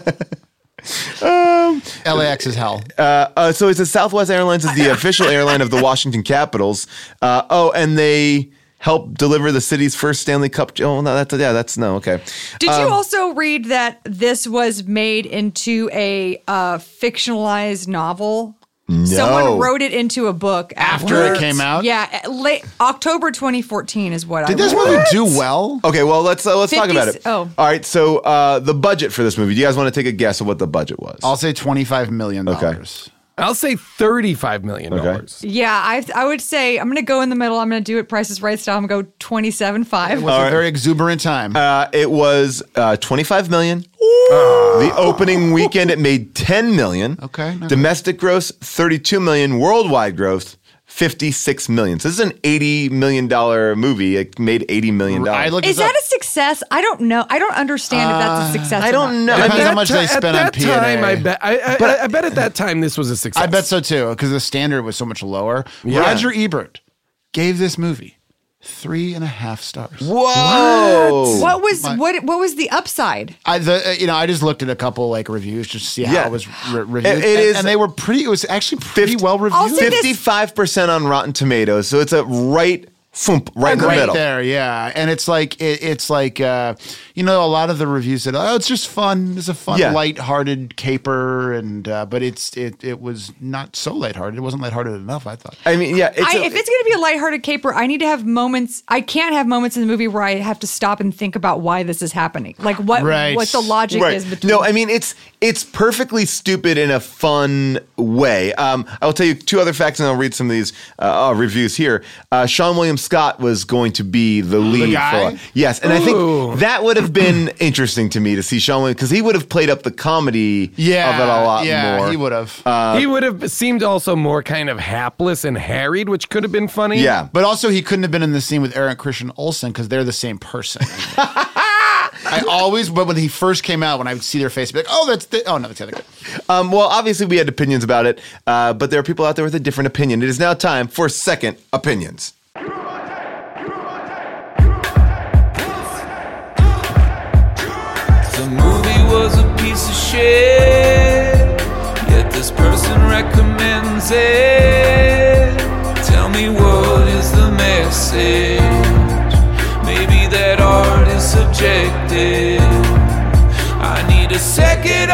L A X is hell. Uh, uh, so it's a Southwest Airlines is the official airline of the Washington Capitals. Uh, oh, and they help deliver the city's first Stanley Cup. Oh, no, that's yeah, that's no, okay. Did you Um, also read that this was made into a uh, fictionalized novel? No. Someone wrote it into a book After afterwards. it came out? Yeah, late October twenty fourteen is what I Did this read. movie do well? Okay, well let's uh, let's talk fifty about it. oh. All right, so uh, the budget for this movie. Do you guys want to take a guess of what the budget was? I'll say twenty-five million dollars. I'll say thirty-five million dollars. Yeah, I I would say I'm going to go in the middle. I'm going to do it Price is Right style. I'm going to go twenty-seven five. It was a very exuberant time. Uh, it was uh, twenty-five million. The opening weekend it made ten million. Okay, okay. Domestic gross thirty-two million. Worldwide gross fifty-six million. So this is an eighty million dollar movie. It made eighty million dollars. I looked Is this up. that a success? I don't know. I don't understand if that's a success. I or don't not. know. I Depends mean, how much they At spent on that P and A. time, I bet. I, I, I, I bet at that time this was a success. I bet so too, because the standard was so much lower. Yeah. Roger Ebert gave this movie three and a half stars. Whoa. What was what what was the upside? I, the, uh, you know, I just looked at a couple like reviews just to see how Yeah. it was re- reviewed. It- it and, is- and they were pretty. It was actually pretty fifty- well reviewed. I'll say this- fifty-five percent on Rotten Tomatoes. So it's a right thump, right in the right middle. there, yeah. And it's like it, it's like uh, you know, a lot of the reviews said, "Oh, it's just fun. It's a fun, Yeah. lighthearted caper," and uh, but it's it it was not so lighthearted. It wasn't lighthearted enough, I thought. I mean, yeah. It's I, a- if it's going to be a lighthearted caper, I need to have moments. I can't have moments in the movie where I have to stop and think about why this is happening. Like what Right. what the logic Right. is between. No, I mean it's it's perfectly stupid in a fun way. Um, I will tell you two other facts, and I'll read some of these uh, uh, reviews here. Uh, Sean William Scott was going to be the lead. guy? For, yes, and I think that would have been interesting to me to see Sean William because he would have played up the comedy Yeah, of it a lot yeah, more. he would have. Uh, he would have seemed also more kind of hapless and harried, which could have been funny. Yeah. But also, he couldn't have been in the scene with Eric Christian Olsen because they're the same person. I always, but when he first came out, when I would see their face, I'd be like, "Oh, that's the oh no, that's the other guy." Um, well, obviously, we had opinions about it, uh, but there are people out there with a different opinion. It is now time for second opinions. The movie was a piece of shit, yet this person recommends it. Tell me what is the message? Maybe that art is subjective. I need a second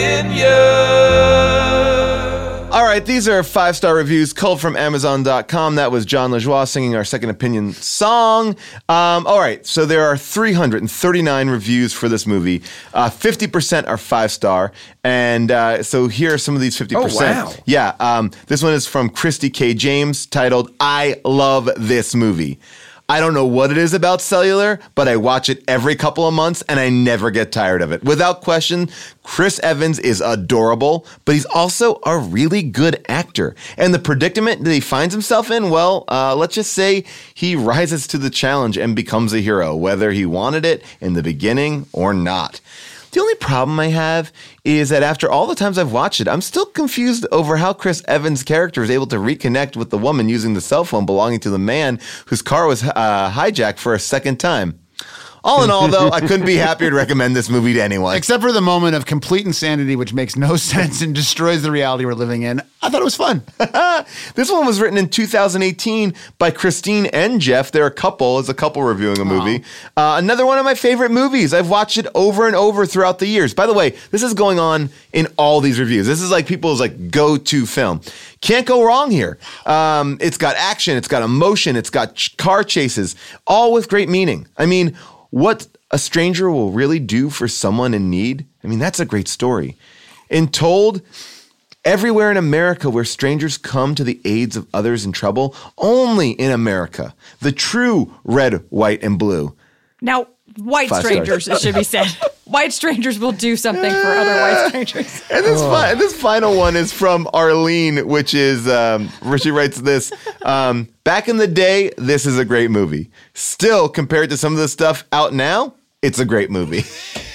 opinion. All right, these are five-star reviews culled from Amazon dot com. That was John LaJoie singing our second opinion song. Um, all right, so there are three hundred thirty-nine reviews for this movie. Uh, fifty percent are five-star. And uh, so here are some of these fifty percent. Oh, wow. Yeah, um, this one is from Christy K. James, titled, I Love This Movie. I don't know what it is about Cellular, but I watch it every couple of months and I never get tired of it. Without question, Chris Evans is adorable, but he's also a really good actor. And the predicament that he finds himself in, well, uh, let's just say he rises to the challenge and becomes a hero, whether he wanted it in the beginning or not. The only problem I have is that after all the times I've watched it, I'm still confused over how Chris Evans' character is able to reconnect with the woman using the cell phone belonging to the man whose car was uh, hijacked for a second time. All in all, though, I couldn't be happier to recommend this movie to anyone. Except for the moment of complete insanity, which makes no sense and destroys the reality we're living in. I thought it was fun. This one was written in two thousand eighteen by Christine and Jeff. They're a couple, as a couple reviewing a movie. Uh, another one of my favorite movies. I've watched it over and over throughout the years. By the way, this is going on in all these reviews. This is like people's like go-to film. Can't go wrong here. Um, it's got action, it's got emotion, it's got ch- car chases, all with great meaning. I mean, what a stranger will really do for someone in need. I mean, that's a great story. And told everywhere in America where strangers come to the aids of others in trouble, only in America, the true red, white, and blue. Now, white Five strangers, stars. it should be said. White strangers will do something for other white strangers. And this, fi- this final one is from Arlene, which is, um, where she writes this. Um, Back in the day, this is a great movie. Still, compared to some of the stuff out now, it's a great movie.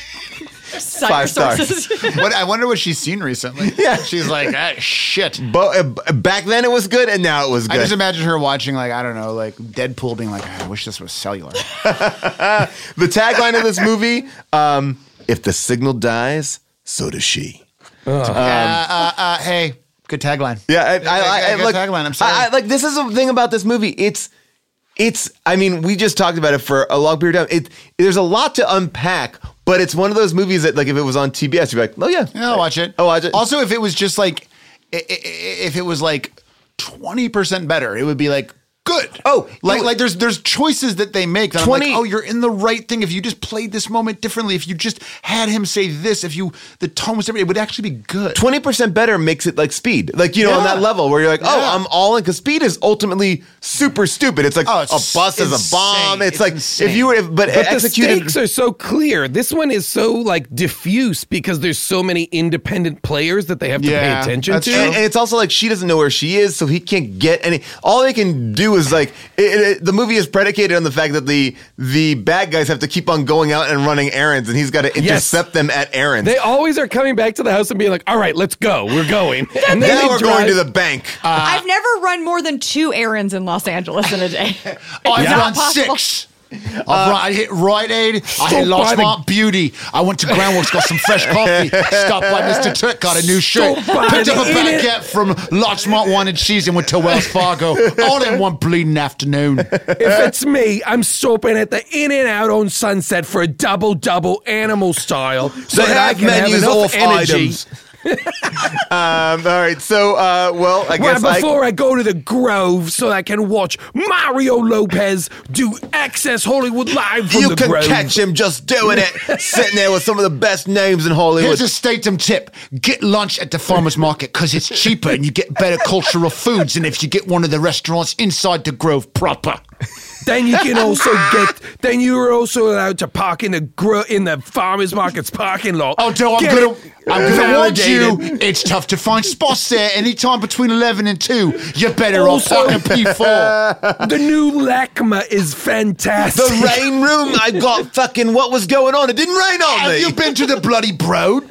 Cite Five your stars. sources. What, I wonder what she's seen recently. Yeah. She's like, ah, shit. But uh, back then it was good, and now it was I good. just imagine her watching, like, I don't know, like Deadpool being like, I wish this was cellular. The tagline of this movie, um, if the signal dies, so does she. uh, uh, uh, hey, good tagline. Yeah, I, I, I, I Good look, tagline, I'm sorry. I, I, like this is the thing about this movie. It's, it's. I mean, we just talked about it for a long period of time. It, there's a lot to unpack, but it's one of those movies that, like, if it was on T B S, you'd be like, oh yeah, Yeah, I'll watch it. I'll watch it. Also, if it was just like, i- i- if it was like twenty percent better, it would be like, good. Oh, like it- like there's there's choices that they make that twenty I'm like, oh, you're in the right thing. If you just played this moment differently, if you just had him say this, if you the tone was different, it would actually be good. twenty percent better makes it like Speed. Like, you know, on Yeah. that level where you're like, oh, Yeah. I'm all in. Because Speed is ultimately super stupid. It's like Oh, a it's bus is a insane. bomb. It's, It's like, insane. if you were, if, but, But the executed. stakes are so clear. This one is so like diffuse because there's so many independent players that they have to Yeah, pay attention that's to. true. And, and it's also like she doesn't know where she is, so he can't get any. All they can do is like it, it, the movie is predicated on the fact that the the bad guys have to keep on going out and running errands, and he's got to intercept them at errands. They always are coming back to the house and being like, "All right, let's go. We're going." And then now they we're drive- going to the bank. I've never run more than two errands in Los Angeles in a day. Oh, I've It's not run possible. six. I've right, I hit Rite Aid. I Stop hit by Larchmont Beauty. I went to Groundworks, got some fresh coffee. Stopped by Mister Tut, got a new shirt. Stop by Picked up a the In-N- baguette from Larchmont Wine and Cheese and went to Wells Fargo. All in one bleeding afternoon. If it's me, I'm stopping at the In-N-Out on Sunset for a double-double animal style so They that I have can have menus enough off energy. items. um, all right, so uh, well, I Right guess I, before I go to the Grove so I can watch Mario Lopez do Access Hollywood Live from you the can Grove. catch him just doing it, sitting there with some of the best names in Hollywood. Here's a Statham tip. Get lunch at the farmer's market because it's cheaper and you get better cultural foods than if you get one of the restaurants inside the Grove proper. Then you can also get. Then you are also allowed to park in the gro- in the farmers market's parking lot. Oh, Joe, I'm Get gonna, it I'm gonna warn you. validated. It's tough to find spots there. Anytime between eleven and two, you're better off Also- parking P four. The new LACMA is fantastic. the rain room. I got fucking what was going on. It didn't rain on Have me. you been to the bloody Broad?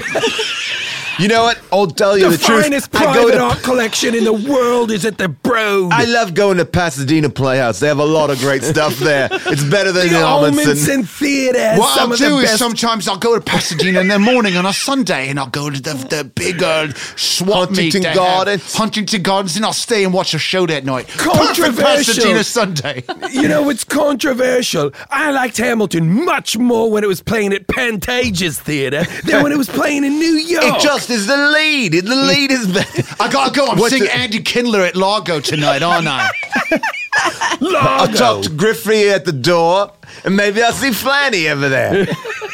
You know what? I'll tell you The the, truth. finest I go private to. art collection in the world is at the Broad. I love going to Pasadena Playhouse. They have a lot of great stuff there. It's better than the in Amundsen. Olmenson Theatre has What some I'll of do the is best. sometimes I'll go to Pasadena in the morning on a Sunday and I'll go to the, the big uh, swap meet Huntington they have. Gardens. Huntington Gardens, and I'll stay and watch a show that night. Perfect Controversial. Pasadena Sunday. You know, it's controversial. I liked Hamilton much more when it was playing at Pantages Theatre than when it was playing in New York. It just is the lead. The lead is better. I gotta go. I'm What's seeing the- Andy Kindler at Largo tonight, aren't I? I'll Largo. talk to Griffey at the door, and maybe I'll see Flanny over there.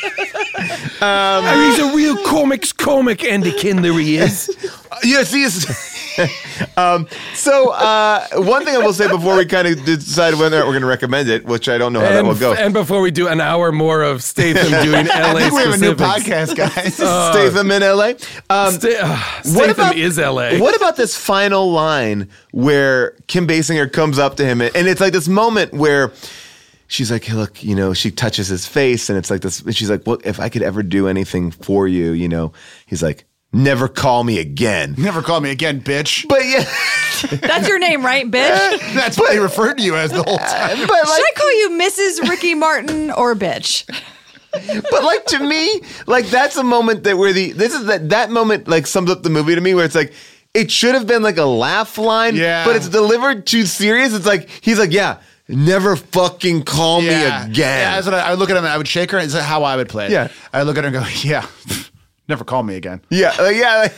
And he's a real comics comic, Andy Kindler he is. Yes, he is. um, so, uh, one thing I will say before we kind of decide whether or not we're going to recommend it, which I don't know how that And, will go. and before we do an hour more of Statham doing L A I think we have a new specifics. podcast, guys. Statham in L A. Um, Sta- uh, what Statham about is L A. What about this final line where Kim Basinger comes up to him, and, and it's like this moment where she's like, hey, look, you know, she touches his face, and it's like this. And she's like, well, if I could ever do anything for you, you know, he's like, never call me again. Never call me again, bitch. But yeah, That's your name, right, bitch? That's what they referred to you as the whole time. but like, Should I call you Missus Ricky Martin or bitch? but like to me, like that's a moment that where the this is that that moment like sums up the movie to me, where it's like it should have been like a laugh line, Yeah. but it's delivered too serious. It's like he's like, yeah, never fucking call Yeah. me again. Yeah, that's what I, I would look at him and I would shake her. Is that how I would play it? Yeah. I look at her and go, yeah, never call me again. Yeah, like, yeah. Like,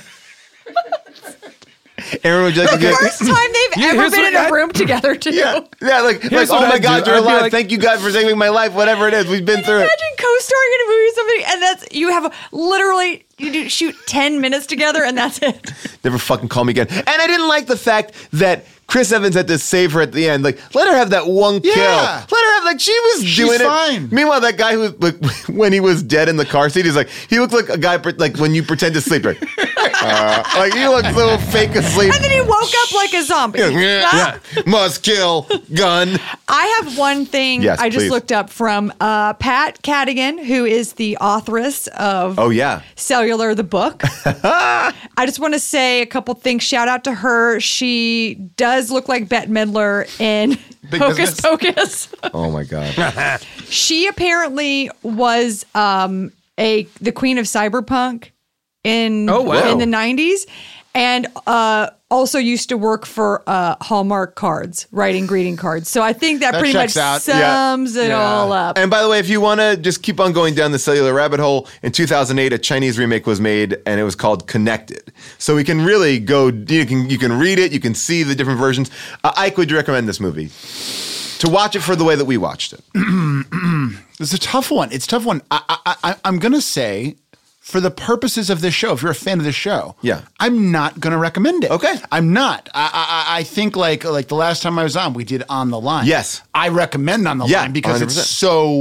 Aaron, would you like to The get first time they've Yeah, ever here's been in what a I- room together, too. Yeah, yeah, like, like Here's oh what my I'd God, do. you're I'd be alive. like- Thank you, God, for saving my life. Whatever it is, we've been through it. Imagine co-starring in a movie with somebody, and that's you have a, literally you do shoot ten minutes together, and that's it. Never fucking call me again. And I didn't like the fact that Chris Evans had to save her at the end. Like, let her have that one kill. Yeah. Let her have, like, she was She's doing fine. it. Meanwhile, that guy who, like, when he was dead in the car seat, he's like, he looked like a guy, like, when you pretend to sleep. Like, uh, like he looked so fake asleep. And then he woke up like a zombie. Yeah, yeah. Must kill, gun. I have one thing Yes, I just please. looked up from uh, Pat Cadigan, who is the authoress of Oh, yeah. Cellular, the book. I just want to say a couple things. Shout out to her. She does look like Bette Midler in Big Hocus business. Pocus. Oh, my God. She apparently was um, a the queen of cyberpunk in Oh, wow. in the nineties, and uh, also used to work for uh, Hallmark Cards, writing greeting cards. So I think that, That pretty much checks out. sums it Yeah. all up. And by the way, if you want to just keep on going down the cellular rabbit hole, in two thousand eight, a Chinese remake was made, and it was called Connected. So we can really go. You can you can read it. You can see the different versions. Uh, Ike, would you recommend this movie to watch it for the way that we watched it? It's a tough one. It's a tough one. I, I, I, I'm going to say, for the purposes of this show, if you're a fan of this show, Yeah. I'm not going to recommend it. Okay. I'm not. I, I I think like like the last time I was on, we did On the Line. Yes. I recommend On the Yeah, Line because one hundred percent. it's so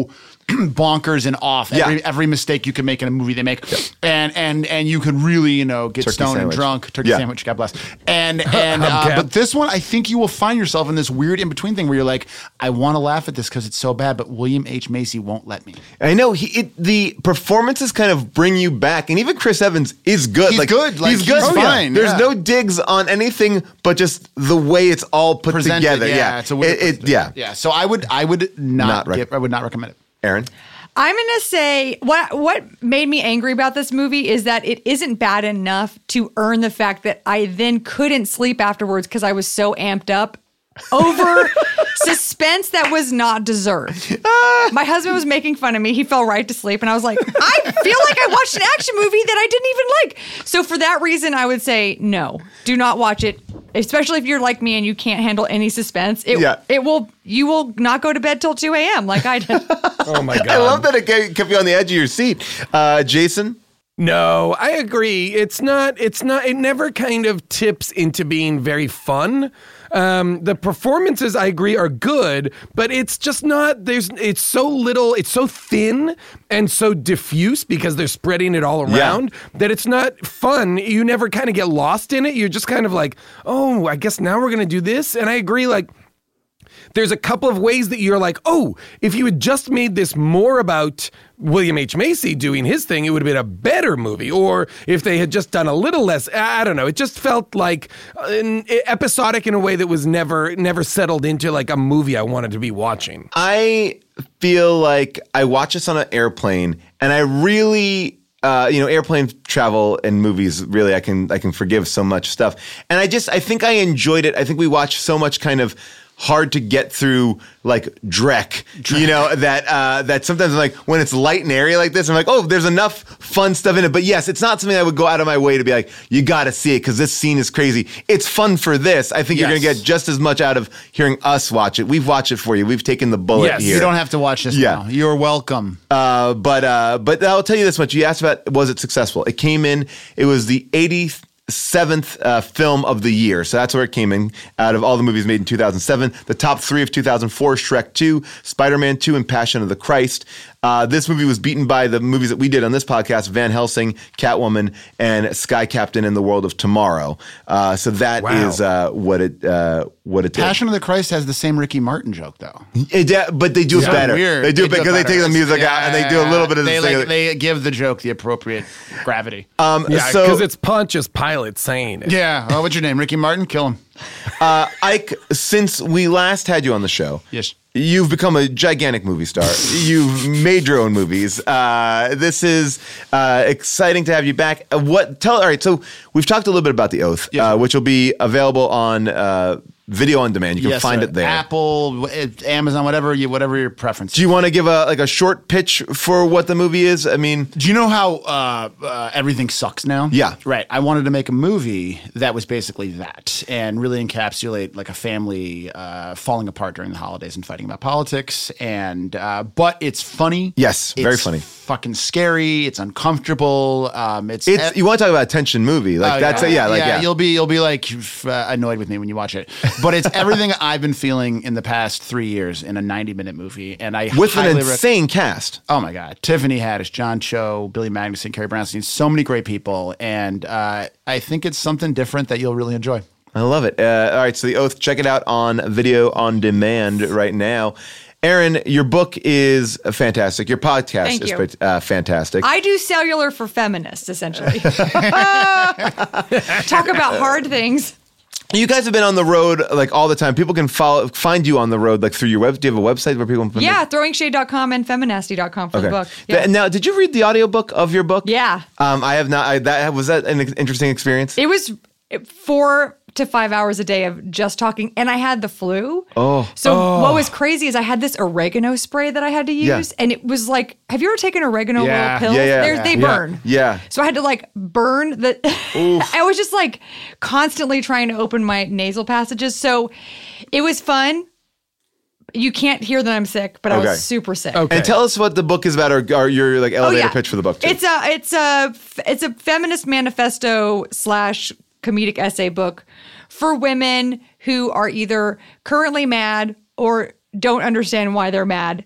bonkers and off. Yeah. Every, every mistake you can make in a movie they make, yeah. and and and you can really you know get Turkey stoned sandwich. and drunk. Turkey yeah. sandwich, God bless. And and uh, but this one, I think you will find yourself in this weird in between thing where you're like, I want to laugh at this because it's so bad, but William H. Macy won't let me. I know he it, the performances kind of bring you back, and even Chris Evans is good. He's like, good. Like, he's good. he's Oh, yeah. fine. There's Yeah. no digs on anything, but just the way it's all put Presented, together. yeah, Yeah, it's a weird it, it, yeah. Yeah. So I would I would not, Not rec- give, I would not recommend it. Aaron. I'm going to say what what made me angry about this movie is that it isn't bad enough to earn the fact that I then couldn't sleep afterwards because I was so amped up over suspense that was not deserved. My husband was making fun of me. He fell right to sleep and I was like, I feel like I watched an action movie that I didn't even like. So for that reason, I would say no, do not watch it. Especially if you're like me and you can't handle any suspense. It, Yeah. it will, you will not go to bed till two a.m. like I did. Oh my God. I love that it kept kept you on the edge of your seat. Uh, Jason? No, I agree. It's not, it's not, it never kind of tips into being very fun. Um, the performances, I agree, are good, but it's just not, there's, it's so little, it's so thin and so diffuse because they're spreading it all around yeah. that it's not fun. You never kind of get lost in it. You're just kind of like, oh, I guess now we're going to do this. And I agree, like, there's a couple of ways that you're like, oh, if you had just made this more about William H. Macy doing his thing, it would have been a better movie. Or if they had just done a little less, I don't know. It just felt like an, episodic in a way that was never, never settled into like a movie I wanted to be watching. I feel like I watch this on an airplane and I really... Uh, you know, airplane travel and movies, really, I can I can forgive so much stuff. And I just, I think I enjoyed it. I think we watched so much kind of hard to get through, like, Drek, Drek. you know, that uh, that sometimes I'm like, when it's light and airy like this, I'm like, oh, there's enough fun stuff in it. But yes, it's not something I would go out of my way to be like, you got to see it because this scene is crazy. It's fun for this. I think yes. you're going to get just as much out of hearing us watch it. We've watched it for you. We've taken the bullet yes, here. You don't have to watch this yeah. now. You're welcome. Uh, but uh, but I'll tell you this much. You asked about, was it successful? It came in, it was the eightieth seventh uh, film of the year. So that's where it came in out of all the movies made in two thousand seven. The top three of two thousand four, Shrek two, Spider-Man two, and Passion of the Christ. Uh, this movie was beaten by the movies that we did on this podcast, Van Helsing, Catwoman, and Sky Captain in the World of Tomorrow. Uh, so that wow. is uh, what it uh, what it did. Passion of the Christ has the same Ricky Martin joke, though. It, uh, but they do yeah, it better. Weird. They do they it because they take the music yeah, out and they do a little bit of the they, thing. like, they give the joke the appropriate gravity. Um, yeah, so because it's Pontius Pilate saying it. Yeah. Oh, what's your name? Ricky Martin? Kill him. Uh, Ike, since we last had you on the show, yes, you've become a gigantic movie star. You've made your own movies. Uh, this is uh, exciting to have you back. Uh, what? Tell. All right. So we've talked a little bit about The Oath, yes. uh, which will be available on uh, video on demand. You can yes, find sir. it there. Apple, Amazon, whatever you, whatever your preference. Do you want to give a like a short pitch for what the movie is? I mean, do you know how uh, uh, everything sucks now? Yeah, right. I wanted to make a movie that was basically that and really encapsulate like a family uh, falling apart during the holidays and fighting about politics. And uh, but it's funny. Yes, very it's funny. Fucking scary. It's uncomfortable. Um, it's, it's you want to talk about a tension movie like uh, that's yeah, a, yeah like yeah, yeah. You'll be you'll be like uh, annoyed with me when you watch it. But it's everything I've been feeling in the past three years in a ninety minute movie, and I with an rec- insane cast. Oh my god, Tiffany Haddish, John Cho, Billy Magnuson, Carrie Brownstein, so many great people, and uh, I think it's something different that you'll really enjoy. I love it. Uh, all right, so The Oath, check it out on video on demand right now. Aaron, your book is fantastic. Your podcast Thank is you. uh, fantastic. I do cellular for feminists, essentially. Talk about hard things. You guys have been on the road like all the time. People can follow, find you on the road like through your web. Do you have a website where people can find Yeah, you? throwing shade dot com and feminasty dot com for Okay. the book. Yeah. Now, did you read the audiobook of your book? Yeah. Um, I have not. I, that was that an interesting experience? It was four to five hours a day of just talking, and I had the flu. Oh. So oh. what was crazy is I had this oregano spray that I had to use, Yeah. and it was like, have you ever taken oregano Yeah. little pills? Yeah, yeah, They're- yeah. They Yeah. burn. Yeah. So I had to like burn the. I was just like constantly trying to open my nasal passages. So it was fun. You can't hear that I'm sick, but I Okay. was super sick. Okay. And tell us what the book is about, or, or your like elevator pitch for the book. Too. It's a it's a it's a feminist manifesto slash comedic essay book for women who are either currently mad or don't understand why they're mad.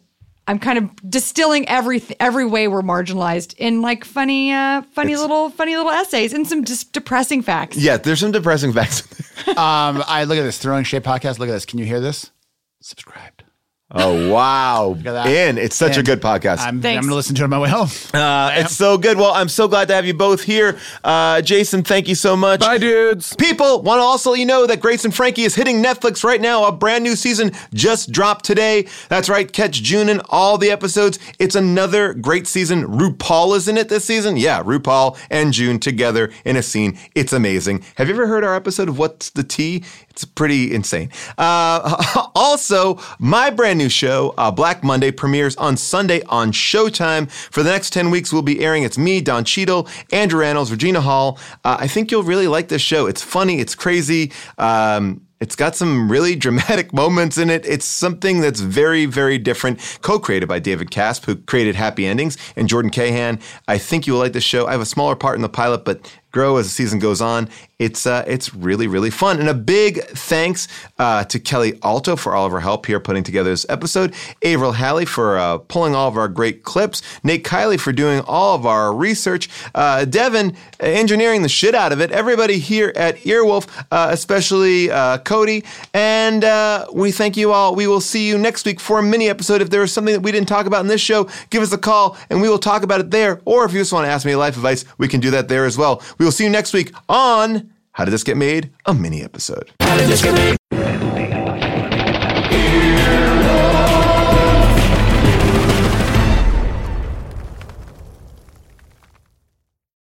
I'm kind of distilling every every way we're marginalized in like funny, uh, funny It's- little, funny little essays and some just depressing facts. Yeah, there's some depressing facts. um, I look at this Throwing Shade podcast. Look at this. Can you hear this? Subscribed. Oh, wow. at that. In. It's such a In. good podcast. I'm, I'm Thanks. going to listen to it on my way home. Uh, it's so good. Well, I'm so glad to have you both here. Uh, Jason, thank you so much. Bye, dudes. People, want to also let you know that Grace and Frankie is hitting Netflix right now. A brand new season just dropped today. That's right. Catch June and all the episodes. It's another great season. RuPaul is in it this season. Yeah, RuPaul and June together in a scene. It's amazing. Have you ever heard our episode of What's the Tea? It's pretty insane. Uh, also, my brand new show, uh, Black Monday, premieres on Sunday on Showtime. For the next ten weeks, we'll be airing. It's me, Don Cheadle, Andrew Reynolds, Regina Hall. Uh, I think you'll really like this show. It's funny. It's crazy. Um, It's got some really dramatic moments in it. It's something that's very, very different. Co-created by David Casp, who created Happy Endings, and Jordan Cahan. I think you will like this show. I have a smaller part in the pilot, but grow as the season goes on. It's uh, it's really, really fun. And a big thanks uh, to Kelly Alto for all of her help here putting together this episode. Avril Halley for uh, pulling all of our great clips. Nate Kiley for doing all of our research. Uh, Devin uh, engineering the shit out of it. Everybody here at Earwolf, uh, especially uh, Cody. And uh, we thank you all. We will see you next week for a mini episode. If there is something that we didn't talk about in this show, give us a call and we will talk about it there. Or if you just want to ask me life advice, we can do that there as well. We will see you next week on How Did This Get Made? A mini episode. How did this get made?